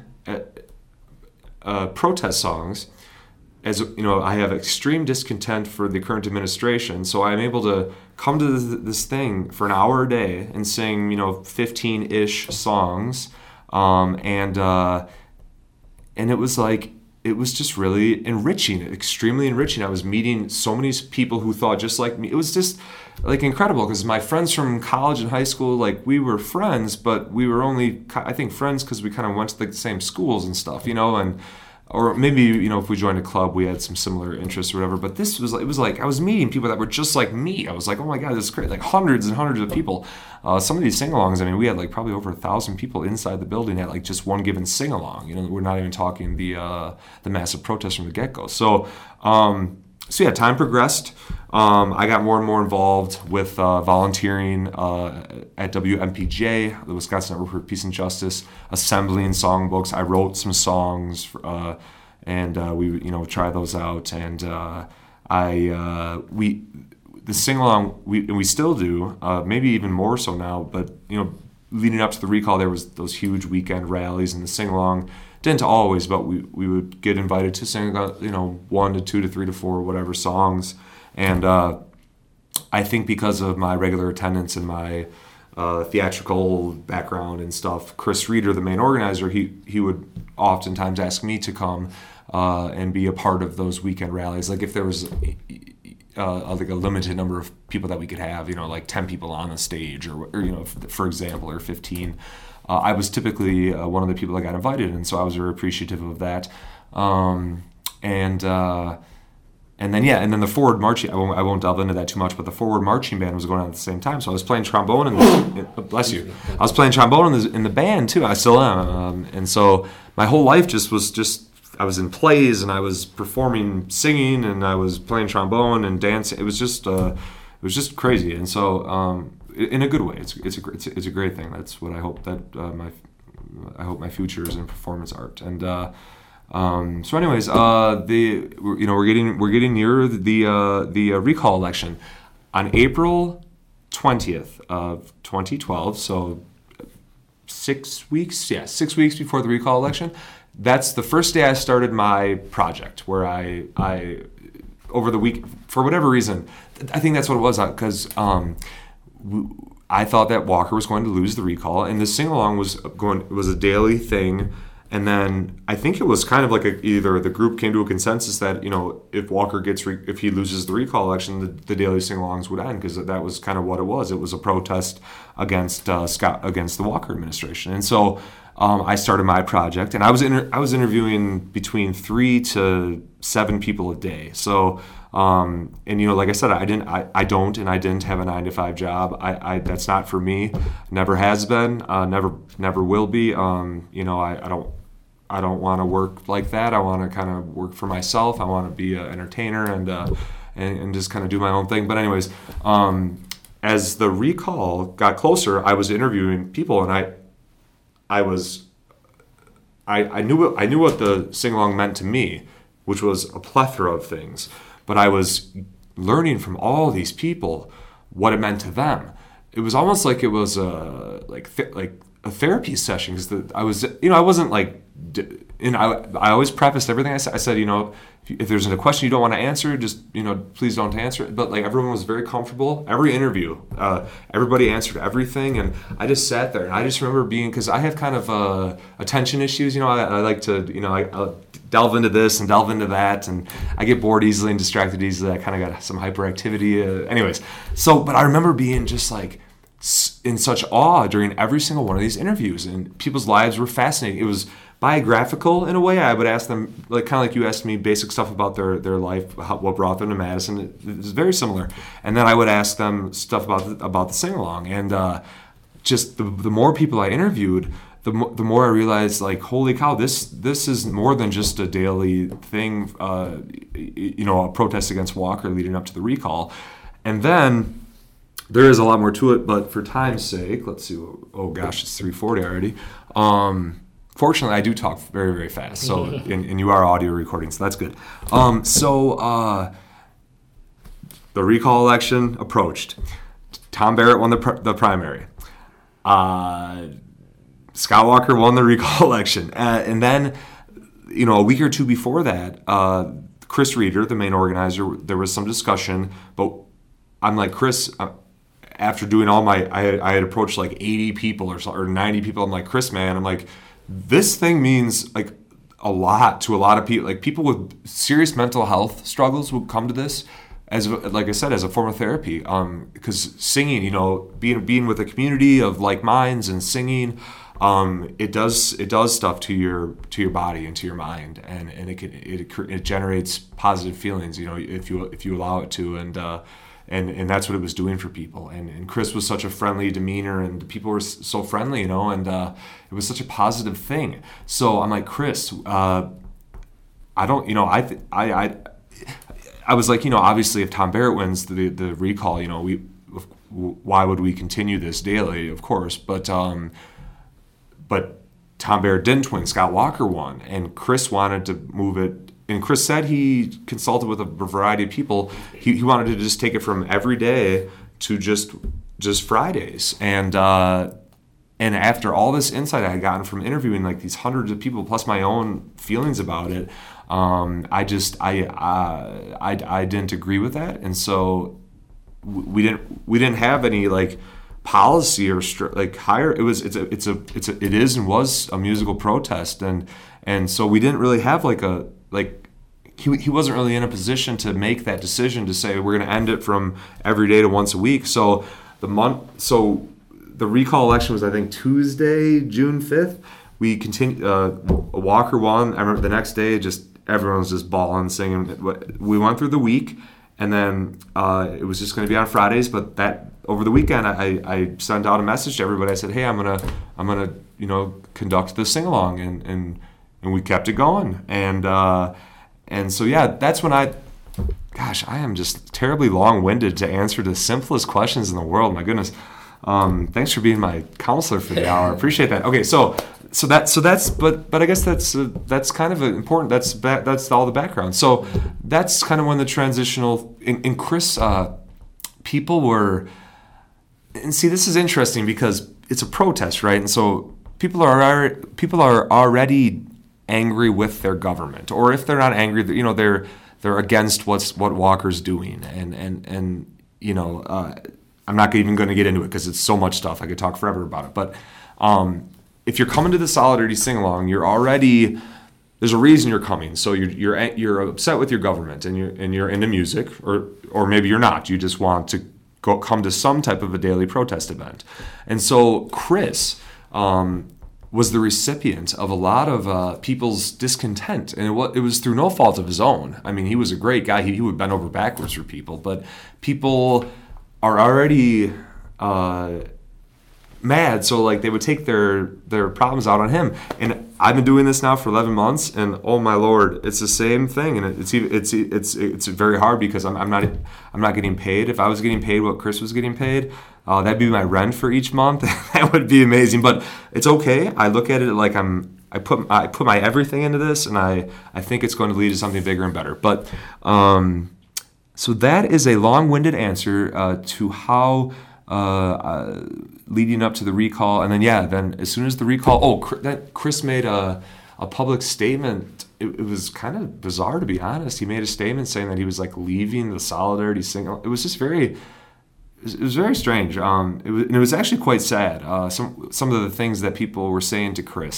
Speaker 2: uh, protest songs. As you know, I have extreme discontent for the current administration, so I'm able to come to this, this thing for an hour a day and sing, you know, fifteen-ish songs, um, and uh, and it was like it was just really enriching, extremely enriching. I was meeting so many people who thought just like me. It was just like incredible, because my friends from college and high school, like we were friends, but we were only, I think, friends because we kind of went to the same schools and stuff, you know, and or maybe, you know, if we joined a club, we had some similar interests or whatever. But this was, it was like I was meeting people that were just like me. I was like, oh my God, this is great! Like hundreds and hundreds of people. Uh, some of these sing-alongs, I mean, we had like probably over a thousand people inside the building at like just one given sing-along. You know, we're not even talking the uh, the massive protests from the get-go. So. Um, So yeah, time progressed. Um, I got more and more involved with uh, volunteering uh, at W M P J, the Wisconsin Network for Peace and Justice, assembling songbooks. I wrote some songs, uh, and uh, we, you know, try those out. And uh, I, uh, we, the sing along, we and we still do, uh, maybe even more so now. But you know, leading up to the recall, there was those huge weekend rallies, and the sing along. Didn't always, but we, we would get invited to sing, you know, one to two to three to four, whatever songs. And uh, I think because of my regular attendance and my uh, theatrical background and stuff, Chris Reeder, the main organizer, he, he would oftentimes ask me to come uh, and be a part of those weekend rallies. Like if there was uh, like a limited number of people that we could have, you know, like ten people on the stage, or, or you know, for example, or fifteen. Uh, I was typically uh, one of the people that got invited, and so I was very appreciative of that. Um, and uh, and then yeah, and then the forward marching. I won't, I won't delve into that too much, but the forward marching band was going on at the same time. So I was playing trombone, and the, bless you, I was playing trombone in the, in the band too. I still am. Um, and so my whole life just was just I was in plays, and I was performing, singing, and I was playing trombone and dancing. It was just uh, it was just crazy, and so. Um, In a good way, it's it's a it's a, it's a great thing. That's what I hope that uh, my I hope my future is in performance art. And uh, um, so, anyways, uh, the you know we're getting we're getting near the uh, the uh, recall election on April twentieth of twenty twelve. So six weeks, yeah, six weeks before the recall election. That's the first day I started my project, where I I over the week, for whatever reason, I think that's what it was, because. Um, I thought that Walker was going to lose the recall, and the sing-along was going was a daily thing. And then I think it was kind of like a, either the group came to a consensus that, you know, if Walker gets re, if he loses the recall election, the, the daily sing-alongs would end, because that was kind of what it was. It was a protest against uh, Scott against the Walker administration. And so um, I started my project, and I was inter- I was interviewing between three to seven people a day. So. Um, and you know, like I said, I didn't, I, I don't, and I didn't have a nine to five job. I, I that's not for me. Never has been. Uh, never, never will be. Um, you know, I, I don't, I don't want to work like that. I want to kind of work for myself. I want to be an entertainer and, uh, and and just kind of do my own thing. But anyways, um, as the recall got closer, I was interviewing people, and I, I was, I, I knew what I knew what the sing along meant to me, which was a plethora of things. But I was learning from all these people what it meant to them. It was almost like it was a like th- like a therapy session, because I was you know I wasn't like and I I always prefaced everything I said. I said you know if, if there's a question you don't want to answer, just you know please don't answer it. But like everyone was very comfortable. Every interview, uh, everybody answered everything, and I just sat there, and I just remember being, because I have kind of uh, attention issues. You know I, I like to you know I. I delve into this and delve into that, and I get bored easily and distracted easily. I kind of got some hyperactivity. Uh, anyways, so but I remember being just like in such awe during every single one of these interviews, and people's lives were fascinating. It was biographical in a way. I would ask them, like kind of like you asked me, basic stuff about their their life, how, what brought them to Madison. It, it was very similar. And then I would ask them stuff about the, about the sing along, and uh, just the the more people I interviewed, the mo- the more I realized, like, holy cow, this this is more than just a daily thing. Uh, you know, a protest against Walker leading up to the recall, and then. There is a lot more to it, but for time's sake, let's see. Oh gosh, it's three forty already. Um, fortunately, I do talk very, very fast. So, and, and you are audio recording, so that's good. Um, so, uh, the recall election approached. Tom Barrett won the pr- the primary. Uh, Scott Walker won the recall election, uh, and then, you know, a week or two before that, uh, Chris Reeder, the main organizer, there was some discussion, but I'm like, Chris. Uh, After doing all my, I had, I had approached like eighty people or so, or ninety people. I'm like, Chris, man, I'm like, this thing means like a lot to a lot of people. Like people with serious mental health struggles would come to this as, like I said, as a form of therapy. Um, because singing, you know, being being with a community of like minds and singing, um, it does it does stuff to your to your body and to your mind, and and it can it it generates positive feelings. You know, if you if you allow it to, and. Uh, And and that's what it was doing for people. And and Chris was such a friendly demeanor, and people were so friendly, you know, and uh, it was such a positive thing. So I'm like, Chris, uh, I don't, you know, I, th- I I I was like, you know, obviously if Tom Barrett wins the the recall, you know, we why would we continue this daily? Of course, but um, but Tom Barrett didn't win. Scott Walker won, and Chris wanted to move it. And Chris said he consulted with a variety of people. He, he wanted to just take it from every day to just just Fridays. And uh, and after all this insight I had gotten from interviewing like these hundreds of people, plus my own feelings about it, um, I just I, uh, I I didn't agree with that. And so we didn't we didn't have any like policy or like higher. It was it's a it's a it's a, it is and was a musical protest, and and so we didn't really have like a like he he wasn't really in a position to make that decision to say we're going to end it from every day to once a week. So the month so the recall election was I think Tuesday, June fifth. We continued. Uh, Walker won. I remember the next day, just everyone was just bawling, singing. We went through the week, and then uh, it was just going to be on Fridays. But that over the weekend, I, I sent out a message to everybody. I said, "Hey, I'm gonna I'm gonna you know conduct the sing along," and and. And we kept it going, and uh, and so yeah, that's when I, gosh, I am just terribly long-winded to answer the simplest questions in the world. My goodness, um, thanks for being my counselor for the hour. I appreciate that. Okay, so so that so that's but but I guess that's uh, that's kind of important. That's ba- that's all the background. So that's kind of when the transitional and, and Chris, uh, people were, and see, this is interesting because it's a protest, right? And so people are people are already angry with their government, or if they're not angry, you know, they're they're against what's what Walker's doing, and and and you know, uh, I'm not even going to get into it because it's so much stuff. I could talk forever about it. But um, if you're coming to the Solidarity sing along, you're already there's a reason you're coming. So you're you're you're upset with your government, and you're and you're into music, or or maybe you're not. You just want to go come to some type of a daily protest event, and so Chris. Um, was the recipient of a lot of uh, people's discontent. And it was, it was through no fault of his own. I mean, he was a great guy. He, he would bend over backwards for people. But people are already uh, mad, so like they would take their, their problems out on him. And I've been doing this now for eleven months, and oh my Lord, it's the same thing. And it's it's it's it's very hard because I'm I'm not I'm not getting paid. If I was getting paid what Chris was getting paid, Uh, that'd be my rent for each month. That would be amazing, but it's okay. I look at it like I'm. I put I put my everything into this, and I, I think it's going to lead to something bigger and better. But um, so that is a long-winded answer uh, to how uh, uh, leading up to the recall, and then yeah, then as soon as the recall, oh, that Chris made a a public statement. It, it was kind of bizarre, to be honest. He made a statement saying that he was like leaving the Solidarity sing. It was just very. It was very strange. Um, it was, and it was actually quite sad. Uh, some some of the things that people were saying to Chris.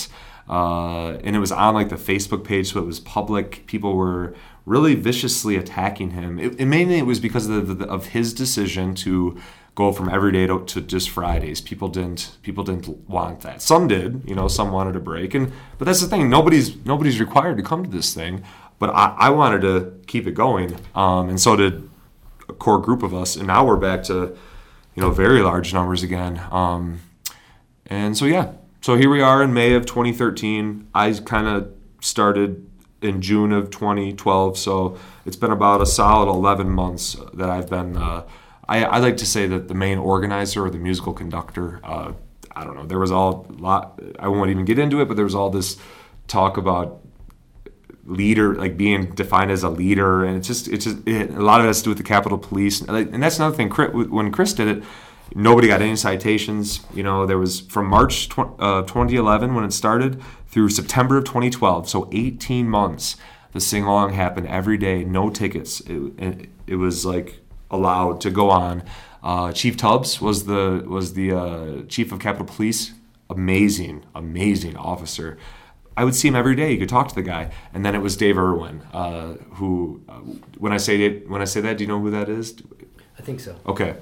Speaker 2: uh, and it was on like the Facebook page, so it was public. People were really viciously attacking him. It, it mainly it was because of, the, of his decision to go from every day to, to just Fridays. People didn't people didn't want that. Some did, you know, some wanted a break, and but that's the thing. Nobody's nobody's required to come to this thing. But I, I wanted to keep it going, um, and so did a core group of us. And now we're back to, you know, very large numbers again. Um, and so yeah, so here we are in May of twenty thirteen. I kind of started in June of twenty twelve, so it's been about a solid eleven months that I've been. Uh, I, I like to say that the main organizer or the musical conductor. Uh, I don't know. There was all a lot. I won't even get into it, but there was all this talk about leader, like being defined as a leader, and it's just it's just it, a lot of it has to do with the Capitol Police, and that's another thing. When Chris did it, nobody got any citations. You know, there was from March twenty eleven when it started through September of twenty twelve, so eighteen months. The sing along happened every day, no tickets. It, it, it was like allowed to go on. Uh, Chief Tubbs was the was the uh, chief of Capitol Police. Amazing, amazing officer. I would see him every day. You could talk to the guy, and then it was Dave Irwin, uh, who, uh, when I say it, when I say that, do you know who that is?
Speaker 1: I think so.
Speaker 2: Okay.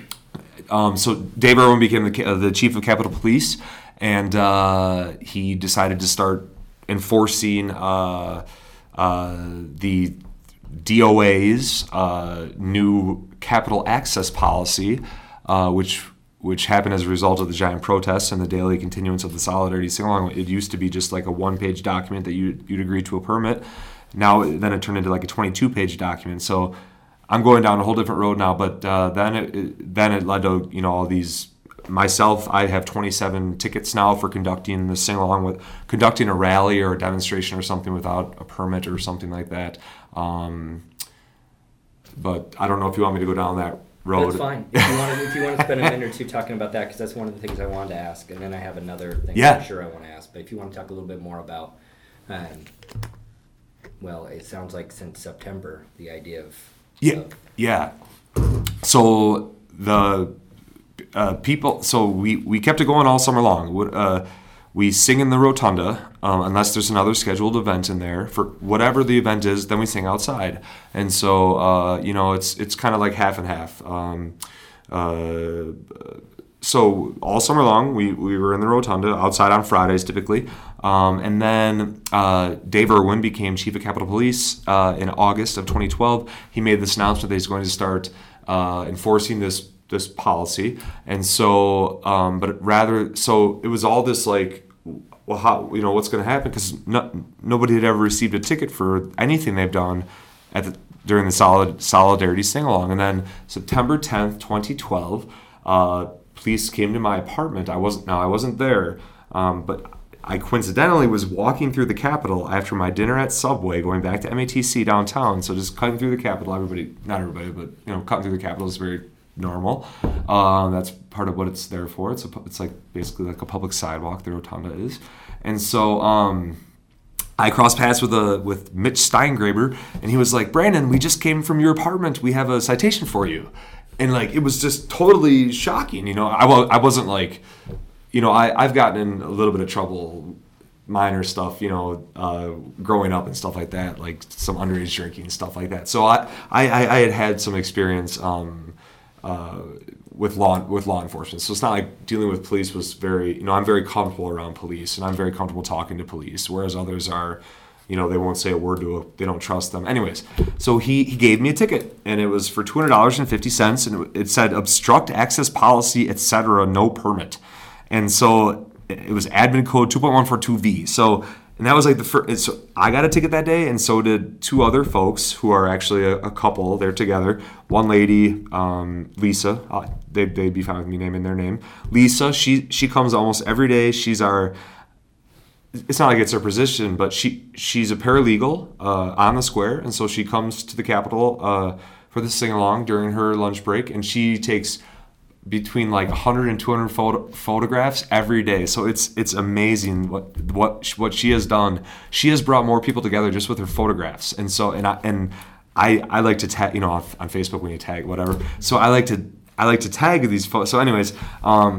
Speaker 2: Um, so Dave Irwin became the uh, the chief of Capitol Police, and uh, he decided to start enforcing uh, uh, the D O A's uh, new Capitol access policy, uh, which. which happened as a result of the giant protests and the daily continuance of the Solidarity Sing-Along. It used to be just like a one-page document that you'd, you'd agree to a permit. Now, then it turned into like a twenty-two page document. So I'm going down a whole different road now, but uh, then, it, it, then it led to, you know, all these, myself, I have twenty-seven tickets now for conducting the sing-along with, conducting a rally or a demonstration or something without a permit or something like that. Um, but I don't know if you want me to go down that road.
Speaker 1: That's fine. If you want to, if you want to spend a minute or two talking about that, because that's one of the things I wanted to ask, and then I have another thing
Speaker 2: yeah.
Speaker 1: I'm sure I want to ask. But if you want to talk a little bit more about, um, well, it sounds like since September, the idea of
Speaker 2: yeah,
Speaker 1: of,
Speaker 2: yeah. So the uh, people, so we we kept it going all summer long. Uh, we sing in the rotunda, um, unless there's another scheduled event in there. For whatever the event is, then we sing outside. And so, uh, you know, it's it's kind of like half and half. Um, uh, so all summer long, we, we were in the rotunda, outside on Fridays typically. Um, and then uh, Dave Irwin became chief of Capitol Police uh, in August of twenty twelve. He made this announcement that he's going to start uh, enforcing this this policy. And so, um, but rather, so it was all this like, well, how, you know, what's going to happen? Because no, nobody had ever received a ticket for anything they've done at the, during the solid Solidarity Sing-Along. And then September tenth, twenty twelve, uh, police came to my apartment. I wasn't, now I wasn't there, um, but I coincidentally was walking through the Capitol after my dinner at Subway, going back to M A T C downtown. So just cutting through the Capitol, everybody, not everybody, but, you know, cutting through the Capitol is very normal. Um, that's part of what it's there for. It's a, it's like basically like a public sidewalk, the rotunda is. And so um, I crossed paths with a with Mitch Steingraber, and he was like, "Brandon, we just came from your apartment. We have a citation for you." And like, it was just totally shocking. You know, I, I wasn't like, you know, I, I've gotten in a little bit of trouble, minor stuff, you know, uh, growing up and stuff like that, like some underage drinking and stuff like that. So I, I, I had had some experience um, uh, with law with law enforcement. So it's not like dealing with police was very, you know, I'm very comfortable around police, and I'm very comfortable talking to police, whereas others are, you know, they won't say a word to a, they don't trust them. Anyways, so he, he gave me a ticket, and it was for two hundred dollars and fifty cents, and it, it said obstruct access policy, et cetera, no permit. And so it was admin code two point one four two V. So, and that was like the first, so I got a ticket that day, and so did two other folks who are actually a, a couple. They're together. One lady, um, Lisa, uh, they, they'd be fine with me naming their name. Lisa, she she comes almost every day. She's our, it's not like it's her position, but she she's a paralegal uh, on the square, and so she comes to the Capitol uh, for the sing-along during her lunch break, and she takes between like one hundred and two hundred photo- photographs every day. So it's it's amazing what what what she has done. She has brought more people together just with her photographs. And so and I and I, I like to tag, you know, on, on Facebook when you tag whatever. So I like to I like to tag these photos. So anyways, um,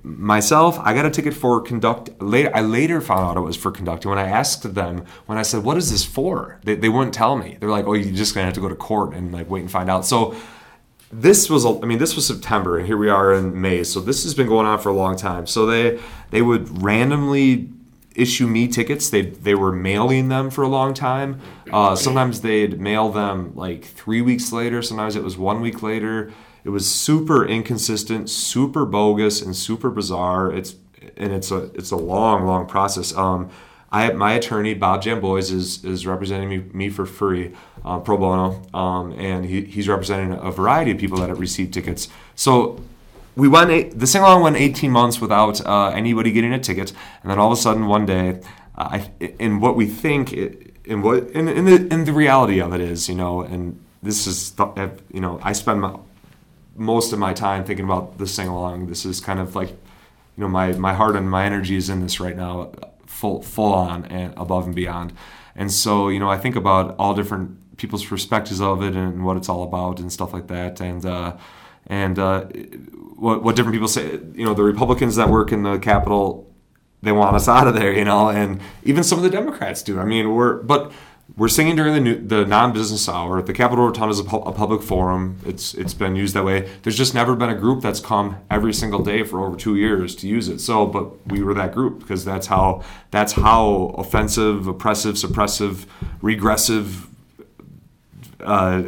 Speaker 2: myself, I got a ticket for conduct. Later, I later found out it was for conducting. When I asked them, when I said, "What is this for?" They, they wouldn't tell me. They're like, "Oh, you're just gonna have to go to court and like wait and find out." So this was, I mean, this was September, and here we are in May. So this has been going on for a long time. So they they would randomly issue me tickets. They they were mailing them for a long time. Uh, sometimes they'd mail them like three weeks later. Sometimes it was one week later. It was super inconsistent, super bogus, and super bizarre. It's and it's a it's a long, long process. Um, I my attorney Bob Jamboys is is representing me me for free, uh, pro bono, um, and he he's representing a variety of people that have received tickets. So we went eight, the sing along went eighteen months without uh, anybody getting a ticket, and then all of a sudden one day, uh, I in what we think, in what in in the in the reality of it is, you know, and this is you know I spend my most of my time thinking about the sing along. This is kind of like, you know, my, my heart and my energy is in this right now, full full on and above and beyond. And so, you know, I think about all different people's perspectives of it and what it's all about and stuff like that. And uh, and uh, what what different people say. You know, the Republicans that work in the Capitol, they want us out of there. You know, and even some of the Democrats do. I mean, we're but. We're singing during the new, the non-business hour. The Capitol Rotunda is a, pu- a public forum. It's it's been used that way. There's just never been a group that's come every single day for over two years to use it. So, but we were that group because that's how that's how offensive, oppressive, suppressive, regressive. Uh,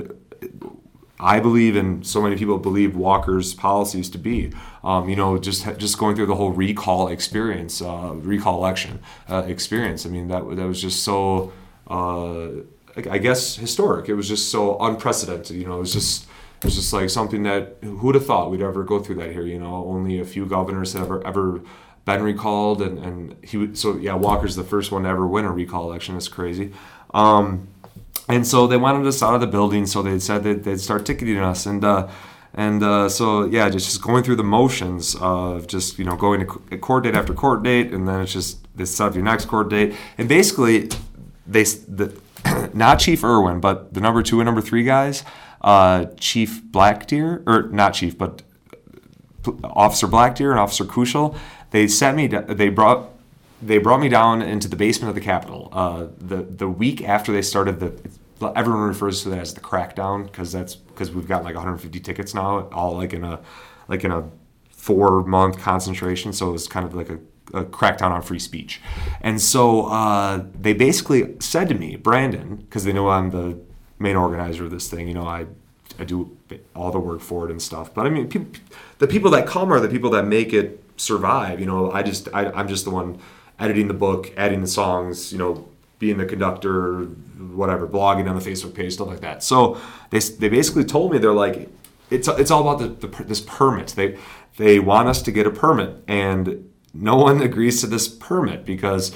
Speaker 2: I believe, and so many people believe, Walker's policies to be. Um, you know, just just going through the whole recall experience, uh, recall election uh, experience. I mean, that that was just so. Uh, I guess historic. It was just so unprecedented. You know, it was just it was just like something that who would have thought we'd ever go through that here. You know, only a few governors have ever ever been recalled, and, and he would. So yeah, Walker's the first one to ever win a recall election. It's crazy. Um, and so they wanted us out of the building. So they said that they'd start ticketing us, and uh, and uh, so yeah, just just going through the motions of just you know going to court date after court date, and then it's just they set up your next court date, and basically. They the not Chief Irwin, but the number two and number three guys, uh, Chief Blackdeer, or not Chief, but Officer Blackdeer and Officer Kushel. They sent me. They brought. They brought me down into the basement of the Capitol. Uh, the the week after they started the. Everyone refers to that as the crackdown because that's because we've got like one hundred fifty tickets now, all like in a like in a four month concentration. So it was kind of like a. a crackdown on free speech. And so uh, they basically said to me, Brandon, because they know I'm the main organizer of this thing, you know, I I do all the work for it and stuff. But I mean, people, the people that come are the people that make it survive. You know, I just, I, I'm just the one editing the book, adding the songs, you know, being the conductor, whatever, blogging on the Facebook page, stuff like that. So they they basically told me, they're like, it's it's all about the, the this permit. They They want us to get a permit, and no one agrees to this permit because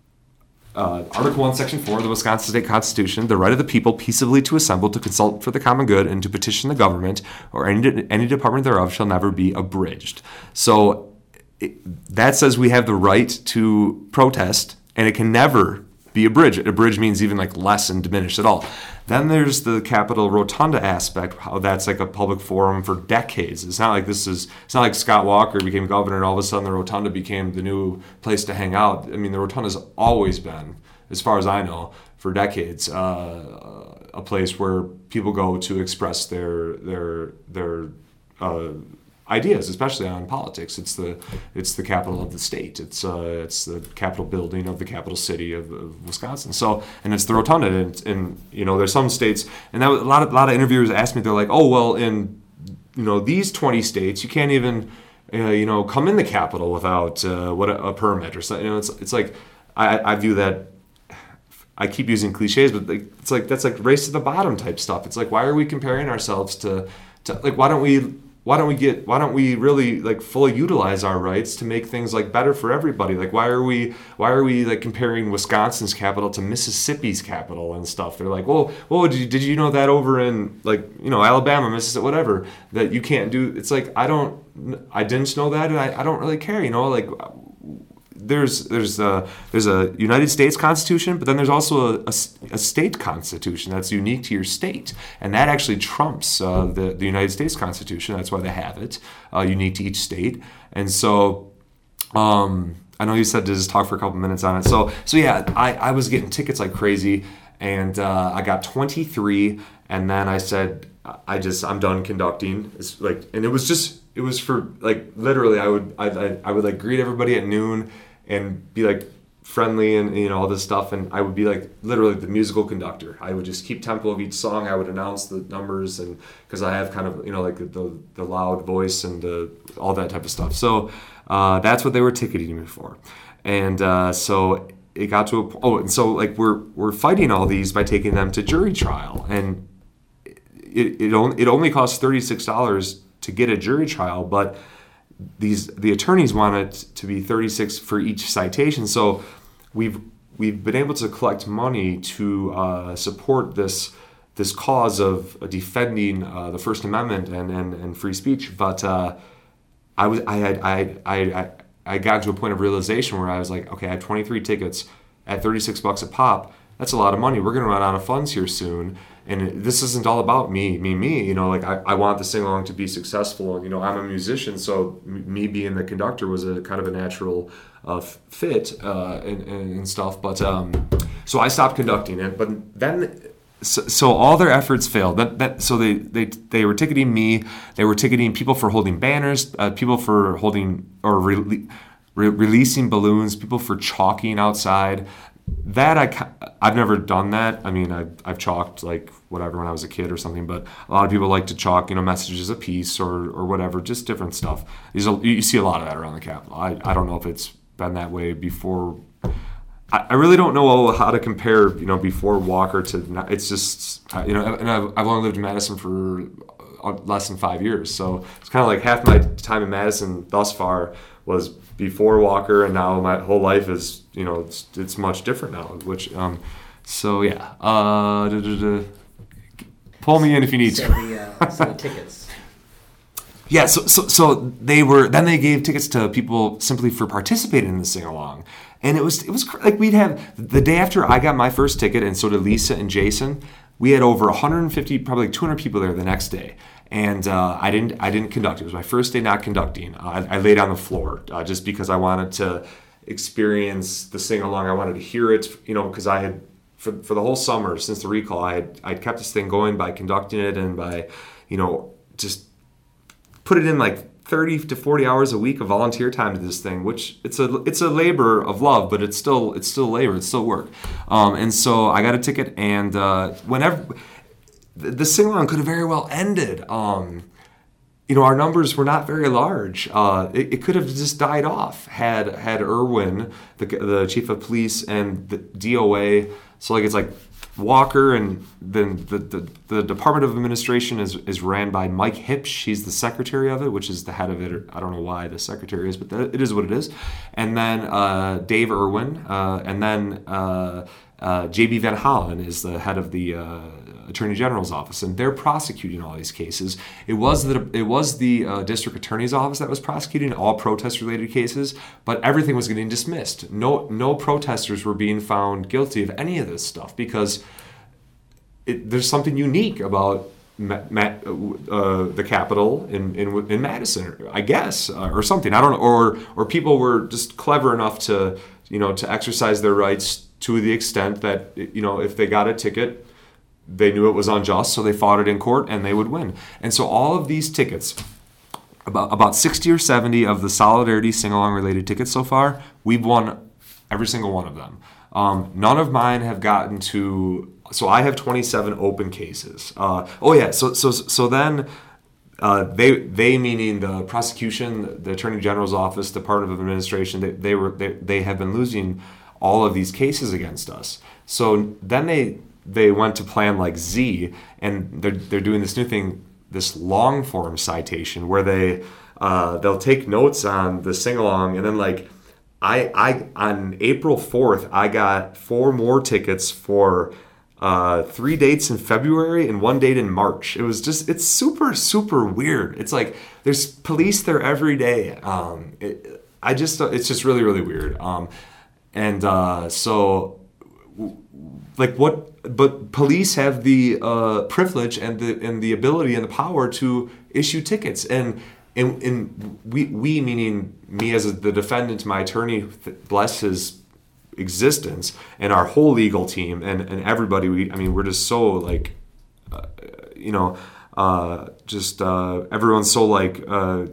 Speaker 2: uh, Article one, Section four of the Wisconsin State Constitution, the right of the people peaceably to assemble, to consult for the common good, and to petition the government or any any department thereof shall never be abridged. So it, that says we have the right to protest, and it can never be abridged. Abridged means even like less and diminished at all. Then there's the Capitol Rotunda aspect, how that's like a public forum for decades. It's not like this is, it's not like Scott Walker became governor and all of a sudden the Rotunda became the new place to hang out. I mean, the Rotunda's always been, as far as I know, for decades, uh, a place where people go to express their their their uh, ideas, especially on politics. It's the it's the capital of the state. It's uh, it's the Capitol building of the capital city of, of Wisconsin. So, and it's the Rotunda. And, and you know, there's some states, and that was, a lot of a lot of interviewers asked me. They're like, oh well, in you know these twenty states, you can't even uh, you know come in the Capitol without uh, what a, a permit or something. You know, it's it's like I, I view that. I keep using cliches, but like, it's like that's like race to the bottom type stuff. It's like, why are we comparing ourselves to, to like why don't we why don't we get why don't we really like fully utilize our rights to make things like better for everybody? Like why are we why are we like comparing Wisconsin's capital to Mississippi's capital and stuff? They're like, well, well, did you, did you know that over in like you know Alabama, Mississippi, whatever, that you can't do? It's like I don't I didn't know that, and I, I don't really care. You know, like. There's there's a there's a United States Constitution, but then there's also a, a, a state constitution that's unique to your state, and that actually trumps uh, the the United States Constitution. That's why they have it, uh, unique to each state. And so Um, I know you said to just talk for a couple minutes on it. So, so yeah, I, I was getting tickets like crazy, and uh, I got twenty-three, and then I said, I just, I'm done conducting. It's like, and it was just, it was for like, literally, I would, I, I, I would like greet everybody at noon and be like friendly and, you know, all this stuff. And I would be like literally the musical conductor. I would just keep tempo of each song. I would announce the numbers, and because I have kind of, you know, like the, the loud voice and the, all that type of stuff. So uh, that's what they were ticketing me for. And uh, so it got to a, oh, and so like we're, we're fighting all these by taking them to jury trial. And It it only, it only costs thirty-six dollars to get a jury trial, but these the attorneys want it to be thirty-six dollars for each citation. So we've we've been able to collect money to uh, support this this cause of defending uh, the First Amendment and, and, and free speech. But uh, I was I had I I I I got to a point of realization where I was like, okay, I have twenty-three tickets at thirty-six bucks a pop. That's a lot of money. We're going to run out of funds here soon. And this isn't all about me, me, me. You know, like I, I want the sing-along to be successful. And, you know, I'm a musician, so me being the conductor was a kind of a natural uh, fit uh, and, and stuff. But um, so I stopped conducting it. But then, so, so all their efforts failed. That, that so they, they they were ticketing me. They were ticketing people for holding banners, uh, people for holding or re- re- releasing balloons, people for chalking outside. That I, I've never done that. I mean, I've, I've chalked like whatever when I was a kid or something, but a lot of people like to chalk, you know, messages of peace or, or whatever, just different stuff. These are, you see a lot of that around the Capitol. I, I don't know if it's been that way before. I, I really don't know how to compare, you know, before Walker to now. It's just, you know, and I've, I've only lived in Madison for less than five years. So it's kind of like half my time in Madison thus far was before Walker, and now my whole life is, you know, it's, it's much different now. Which, um, so yeah, uh, da, da, da. Pull me in if you need
Speaker 1: so
Speaker 2: to.
Speaker 1: The, uh, so the tickets.
Speaker 2: Yeah, so, so so they were then they gave tickets to people simply for participating in the sing along, and it was it was like we'd have the day after I got my first ticket, and so did Lisa and Jason. We had over one hundred fifty, probably two hundred people there the next day. And uh, I didn't I didn't conduct. It was my first day not conducting. Uh, I, I laid on the floor uh, just because I wanted to experience the sing along. I wanted to hear it, you know, because I had for for the whole summer since the recall, I had I'd kept this thing going by conducting it and by, you know, just put it in like thirty to forty hours a week of volunteer time to this thing, which it's a it's a labor of love, but it's still it's still labor, it's still work. Um, and so I got a ticket, and uh, whenever. The sing-along could have very well ended. Um, you know, our numbers were not very large. Uh, it, it could have just died off had had Irwin, the the chief of police, and the D O A. So like it's like Walker, and then the, the, the Department of Administration is is ran by Mike Hipsch. He's the secretary of it, which is the head of it. I don't know why the secretary is, but that, it is what it is. And then uh, Dave Irwin, uh, and then uh, uh, J B Van Hollen is the head of the uh, Attorney General's office, and they're prosecuting all these cases. It was the it was the uh, district attorney's office that was prosecuting all protest-related cases, but everything was getting dismissed. No no protesters were being found guilty of any of this stuff because it, there's something unique about Ma- Ma- uh, the Capitol in, in in Madison, I guess, uh, or something. I don't know, or or people were just clever enough to you know to exercise their rights to the extent that you know if they got a ticket, they knew it was unjust, so they fought it in court and they would win. And so all of these tickets, about about sixty or seventy of the Solidarity sing-along related tickets so far, we've won every single one of them. Um, none of mine have gotten to, so I have twenty-seven open cases. Uh, oh yeah, so so so then uh, they they meaning the prosecution, the Attorney General's office, Department of Administration, they, they were they, they have been losing all of these cases against us. So then they they went to plan like Z, and they're they're doing this new thing, this long form citation where they uh, they'll take notes on the sing along, and then like I I on April fourth I got four more tickets for uh, three dates in February and one date in March. It was just it's super super weird. It's like there's police there every day. Um, it, I just it's just really really weird. Um, and uh, so. Like what? But police have the uh, privilege and the and the ability and the power to issue tickets, and and, and we, we meaning me as a, the defendant, my attorney, bless his existence, and our whole legal team and, and everybody, we, I mean, we're just so like, uh, you know, uh, just uh, everyone's so like uh,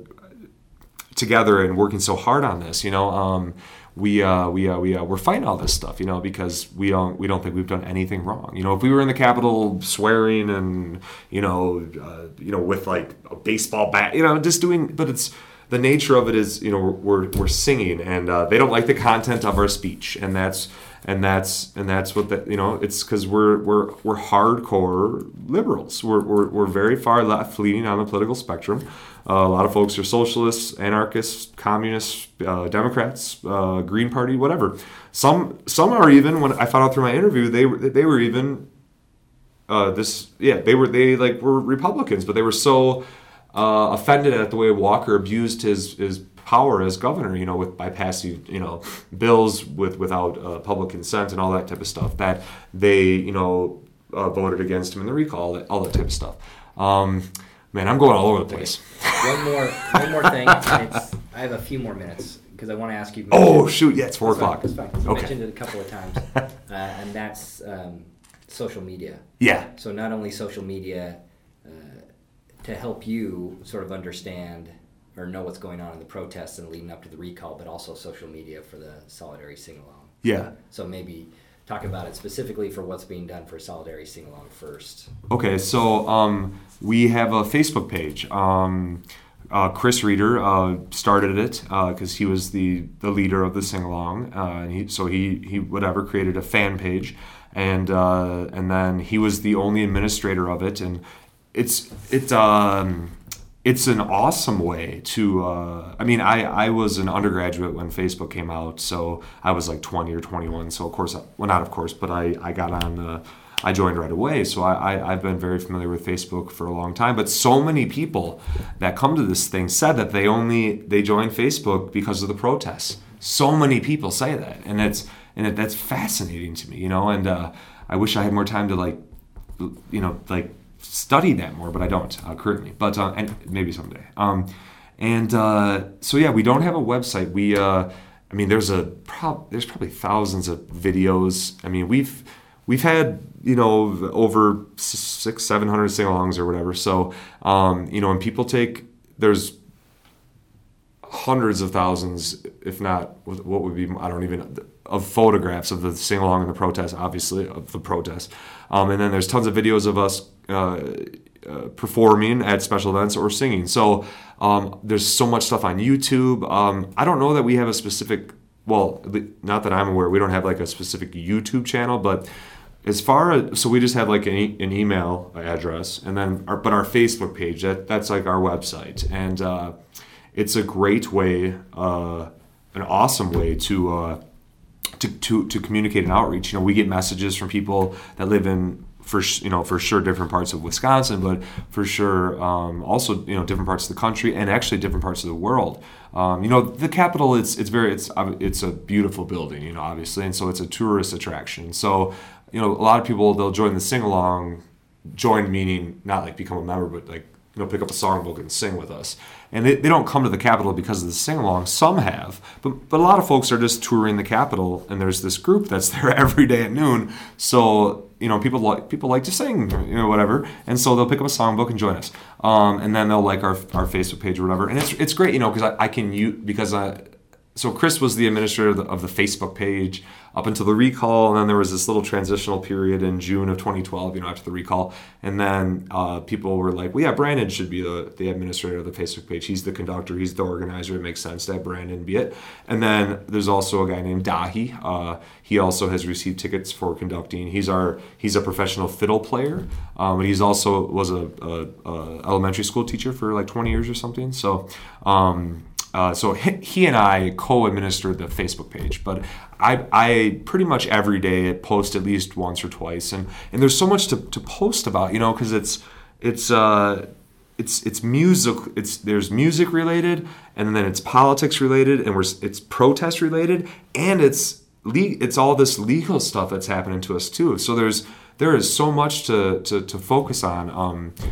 Speaker 2: together and working so hard on this, you know. Um, we uh, we uh, we uh, we're fighting all this stuff, you know, because we don't we don't think we've done anything wrong. You know, if we were in the Capitol swearing and you know uh, you know with like a baseball bat, you know, just doing, but it's the nature of it is, you know, we're we're singing, and uh, they don't like the content of our speech, and that's and that's and that's what the, you know, it's because we're we're we're hardcore liberals. We're we're we're very far left leaning on the political spectrum. Uh, a lot of folks are socialists, anarchists, communists, uh, Democrats, uh, Green Party, whatever. Some some are even, when I found out through my interview, they were they were even uh, this yeah they were they like were Republicans, but they were so uh, offended at the way Walker abused his his power as governor, you know, with by passing you know bills with without uh, public consent and all that type of stuff, that they you know uh, voted against him in the recall, all that type of stuff. Um, Man, I'm going all over the place.
Speaker 1: One more, one more thing. And it's, I have a few more minutes because I want to ask you.
Speaker 2: Oh shoot! Yeah, it's four
Speaker 1: that's
Speaker 2: o'clock.
Speaker 1: Fine, that's fine. You
Speaker 2: okay.
Speaker 1: mentioned it a couple of times, uh, and that's um, social media.
Speaker 2: Yeah.
Speaker 1: So not only social media uh, to help you sort of understand or know what's going on in the protests and leading up to the recall, but also social media for the Solidarity Sing-Along.
Speaker 2: Yeah.
Speaker 1: So maybe talk about it specifically for what's being done for Solidarity Sing-Along first.
Speaker 2: Okay, so um, we have a Facebook page. Um, uh, Chris Reeder uh, started it because uh, he was the, the leader of the sing-along. Uh, and he, so he, he whatever created a fan page, and uh, and then he was the only administrator of it. And it's it um, it's an awesome way to. Uh, I mean, I, I was an undergraduate when Facebook came out, so I was like twenty or twenty-one. So of course, I, well, not of course, but I I got on. Uh, I joined right away, so I, I, I've been very familiar with Facebook for a long time. But so many people that come to this thing said that they only they joined Facebook because of the protests. So many people say that, and it's and it, that's fascinating to me, you know. And uh, I wish I had more time to like, you know, like study that more, but I don't uh, currently. But uh, and maybe someday. Um, and uh, so yeah, we don't have a website. We, uh, I mean, there's a prob- there's probably thousands of videos. I mean, we've We've had, you know, over six, seven hundred sing-alongs or whatever. So, um, you know, and people take, there's hundreds of thousands, if not, what would be, I don't even, of photographs of the sing-along and the protest, obviously, of the protest. Um, and then there's tons of videos of us uh, uh, performing at special events or singing. So um, there's so much stuff on YouTube. Um, I don't know that we have a specific, well, not that I'm aware, we don't have like a specific YouTube channel, but as far as, so we just have like an, e- an email address, and then our, but our Facebook page, that that's like our website, and uh, it's a great way, uh, an awesome way to, uh, to to to communicate and outreach. You know, we get messages from people that live in, for you know for sure different parts of Wisconsin, but for sure um, also you know different parts of the country, and actually different parts of the world. Um, you know, the Capitol, it's it's very it's it's a beautiful building, you know, obviously, and so it's a tourist attraction. So you know, a lot of people, they'll join the sing-along, join meaning not like become a member, but like, you know, pick up a songbook and sing with us. And they, they don't come to the Capitol because of the sing-along. Some have, but but a lot of folks are just touring the Capitol, and there's this group that's there every day at noon. So, you know, people like people like to sing, you know, whatever, and so they'll pick up a songbook and join us. Um, and then they'll like our our Facebook page or whatever. And it's it's great, you know, because I, I can use, because I, so Chris was the administrator of the, of the Facebook page up until the recall, and then there was this little transitional period in June of twenty twelve, you know, after the recall, and then uh, people were like, well, yeah, Brandon should be the, the administrator of the Facebook page. He's the conductor, he's the organizer, it makes sense to have Brandon be it. And then there's also a guy named Dahi. Uh, he also has received tickets for conducting. He's our he's a professional fiddle player, um, and he's also was a, a, a elementary school teacher for like twenty years or something. So. Um, Uh, so he, he and I co-administer the Facebook page, but I, I pretty much every day post at least once or twice, and, and there's so much to, to post about, you know, because it's it's uh, it's it's music, it's there's music related, and then it's politics related, and we're it's protest related, and it's le- it's all this legal stuff that's happening to us too. So there's there is so much to to, to focus on. Um,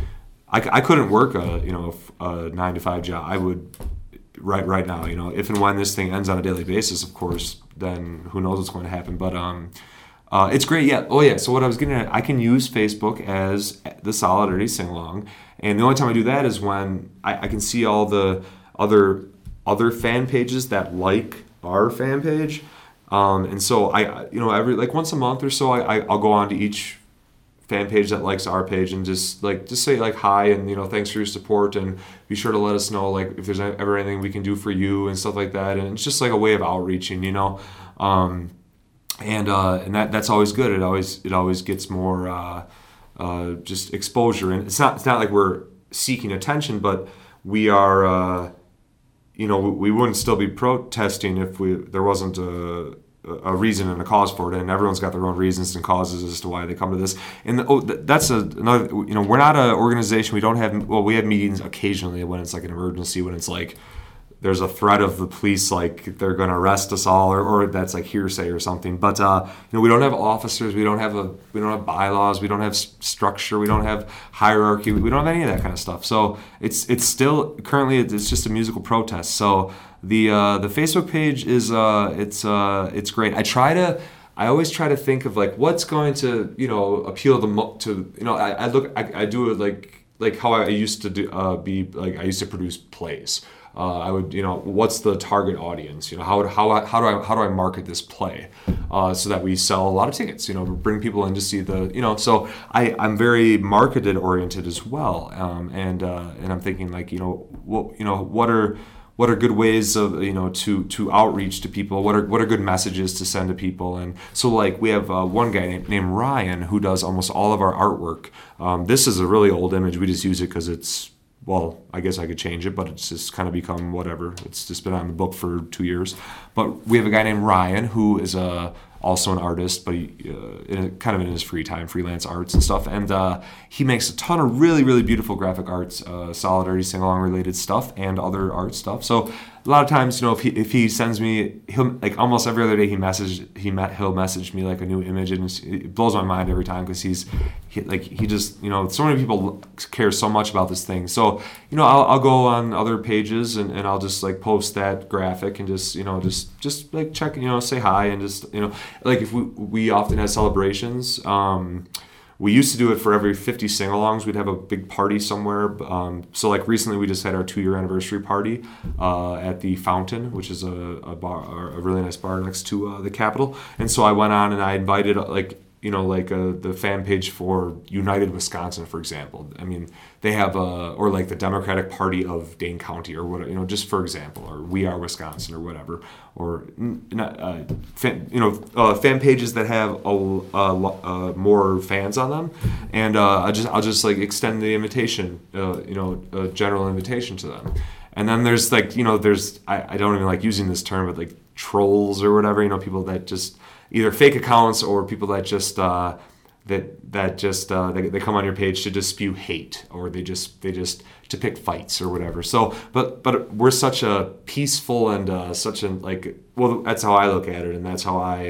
Speaker 2: I, I couldn't work a you know a nine to five job. I would right right now. You know, if and when this thing ends on a daily basis, of course, then who knows what's going to happen. But um, uh, it's great. Yeah. Oh yeah. So what I was getting at, I can use Facebook as the Solidarity Sing Along, and the only time I do that is when I, I can see all the other other fan pages that like our fan page. Um, and so I, you know, every like once a month or so, I, I I'll go on to each fan page that likes our page and just like just say like hi and you know thanks for your support and be sure to let us know like if there's ever anything we can do for you and stuff like that. And it's just like a way of outreaching, you know, um, and uh, and that that's always good. It always it always gets more uh, uh, just exposure, and it's not it's not like we're seeking attention, but we are. Uh, You know, we wouldn't still be protesting if we there wasn't a, a reason and a cause for it, and everyone's got their own reasons and causes as to why they come to this. And the, oh, that's a, another. You know, we're not an organization. We don't have. Well, we have meetings occasionally when it's like an emergency, when it's like there's a threat of the police, like they're going to arrest us all, or, or that's like hearsay or something. But uh, you know, we don't have officers. We don't have a. We don't have bylaws. We don't have s- structure. We don't have hierarchy. We don't have any of that kind of stuff. So it's it's still currently it's just a musical protest. So the uh, the Facebook page is uh, it's uh, it's great. I try to. I always try to think of like what's going to you know appeal the mo- to you know I, I look I, I do it like like how I used to do uh, be like I used to produce plays. Uh, I would, you know, what's the target audience? You know, how how how do I how do I market this play uh, so that we sell a lot of tickets? You know, bring people in to see the, you know. So I I'm very marketed oriented as well, um, and uh, and I'm thinking like, you know, what you know what are what are good ways of you know to to outreach to people? What are what are good messages to send to people? And so like we have uh, one guy named, named Ryan who does almost all of our artwork. Um, this is a really old image. We just use it because it's. Well, I guess I could change it, but it's just kind of become whatever. It's just been on the book for two years. But we have a guy named Ryan who is a, also an artist, but he, uh, in, kind of in his free time, freelance arts and stuff. And uh, he makes a ton of really, really beautiful graphic arts, uh, Solidarity Sing-Along related stuff and other art stuff. So a lot of times, you know, if he if he sends me, he'll like almost every other day he message he met he'll message me like a new image, and it blows my mind every time because he's he, like he just you know so many people care so much about this thing. So you know I'll, I'll go on other pages and, and I'll just like post that graphic and just you know just just like check you know say hi and just you know like if we we often have celebrations. Um, We used to do it for every fifty sing-alongs. We'd have a big party somewhere. Um, so like recently we just had our two-year anniversary party uh, at the Fountain, which is a, a bar, a really nice bar next to uh, the Capitol. And so I went on and I invited like, you know, like uh, the fan page for United Wisconsin, for example. I mean, they have a, or like the Democratic Party of Dane County or whatever, you know, just for example, or We Are Wisconsin or whatever, or not, uh, fan, you know, uh, fan pages that have a, a, a more fans on them, and uh, I just I'll just like extend the invitation, uh, you know, a general invitation to them. And then there's like, you know, there's I, I don't even like using this term, but like trolls or whatever, you know, people that just either fake accounts or people that just uh, that that just uh, they, they come on your page to just spew hate, or they just they just to pick fights or whatever. So, but but we're such a peaceful and uh, such a like well that's how I look at it, and that's how I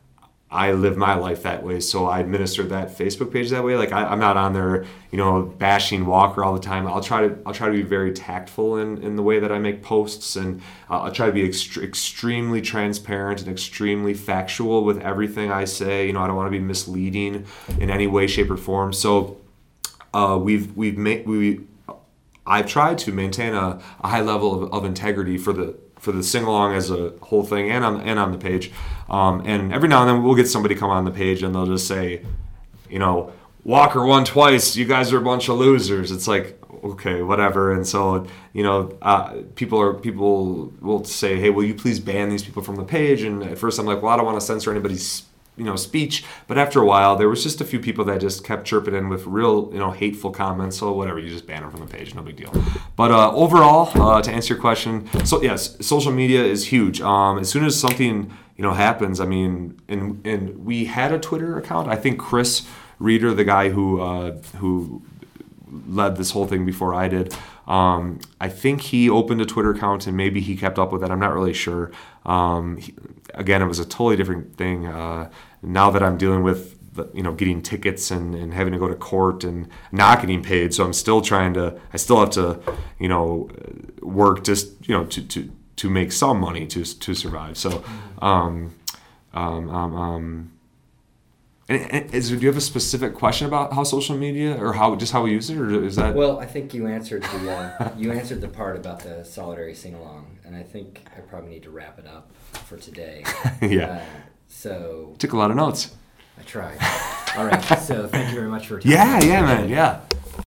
Speaker 2: I live my life that way. So I administer that Facebook page that way. Like I, I'm not on there, you know, bashing Walker all the time. I'll try to I'll try to be very tactful in, in the way that I make posts, and uh, I'll try to be ext- extremely transparent and extremely factual with everything I say. You know, I don't want to be misleading in any way, shape, or form. So uh, we've we've made we I've tried to maintain a, a high level of, of integrity for the. for the sing-along as a whole thing and on and on the page. Um, and every now and then we'll get somebody come on the page and they'll just say, you know, Walker won twice, you guys are a bunch of losers. It's like, okay, whatever. And so, you know, uh, people are people will say, hey, will you please ban these people from the page? And at first I'm like, well, I don't want to censor anybody's you know, speech. But after a while, there was just a few people that just kept chirping in with real, you know, hateful comments. So whatever, you just ban them from the page, no big deal. But uh, overall, uh, to answer your question, so yes, social media is huge. Um, as soon as something, you know, happens, I mean, and and we had a Twitter account. I think Chris Reeder, the guy who uh, who led this whole thing before I did, um, I think he opened a Twitter account and maybe he kept up with it. I'm not really sure. Um, he, again, it was a totally different thing. Uh, now that I'm dealing with you know, getting tickets and, and having to go to court and not getting paid. So I'm still trying to, I still have to, you know, work just, you know, to, to, to make some money to, to survive. So, um, um, um, um and, and is, do you have a specific question about how social media or how, just how we use it, or is that?
Speaker 1: Well, I think you answered the, uh, you answered the part about the Solidarity sing-along, and I think I probably need to wrap it up for today.
Speaker 2: Yeah.
Speaker 1: Uh, so.
Speaker 2: Took a lot of notes.
Speaker 1: I tried. All right. So thank you very much for your time.
Speaker 2: Yeah, yeah, man. Yeah.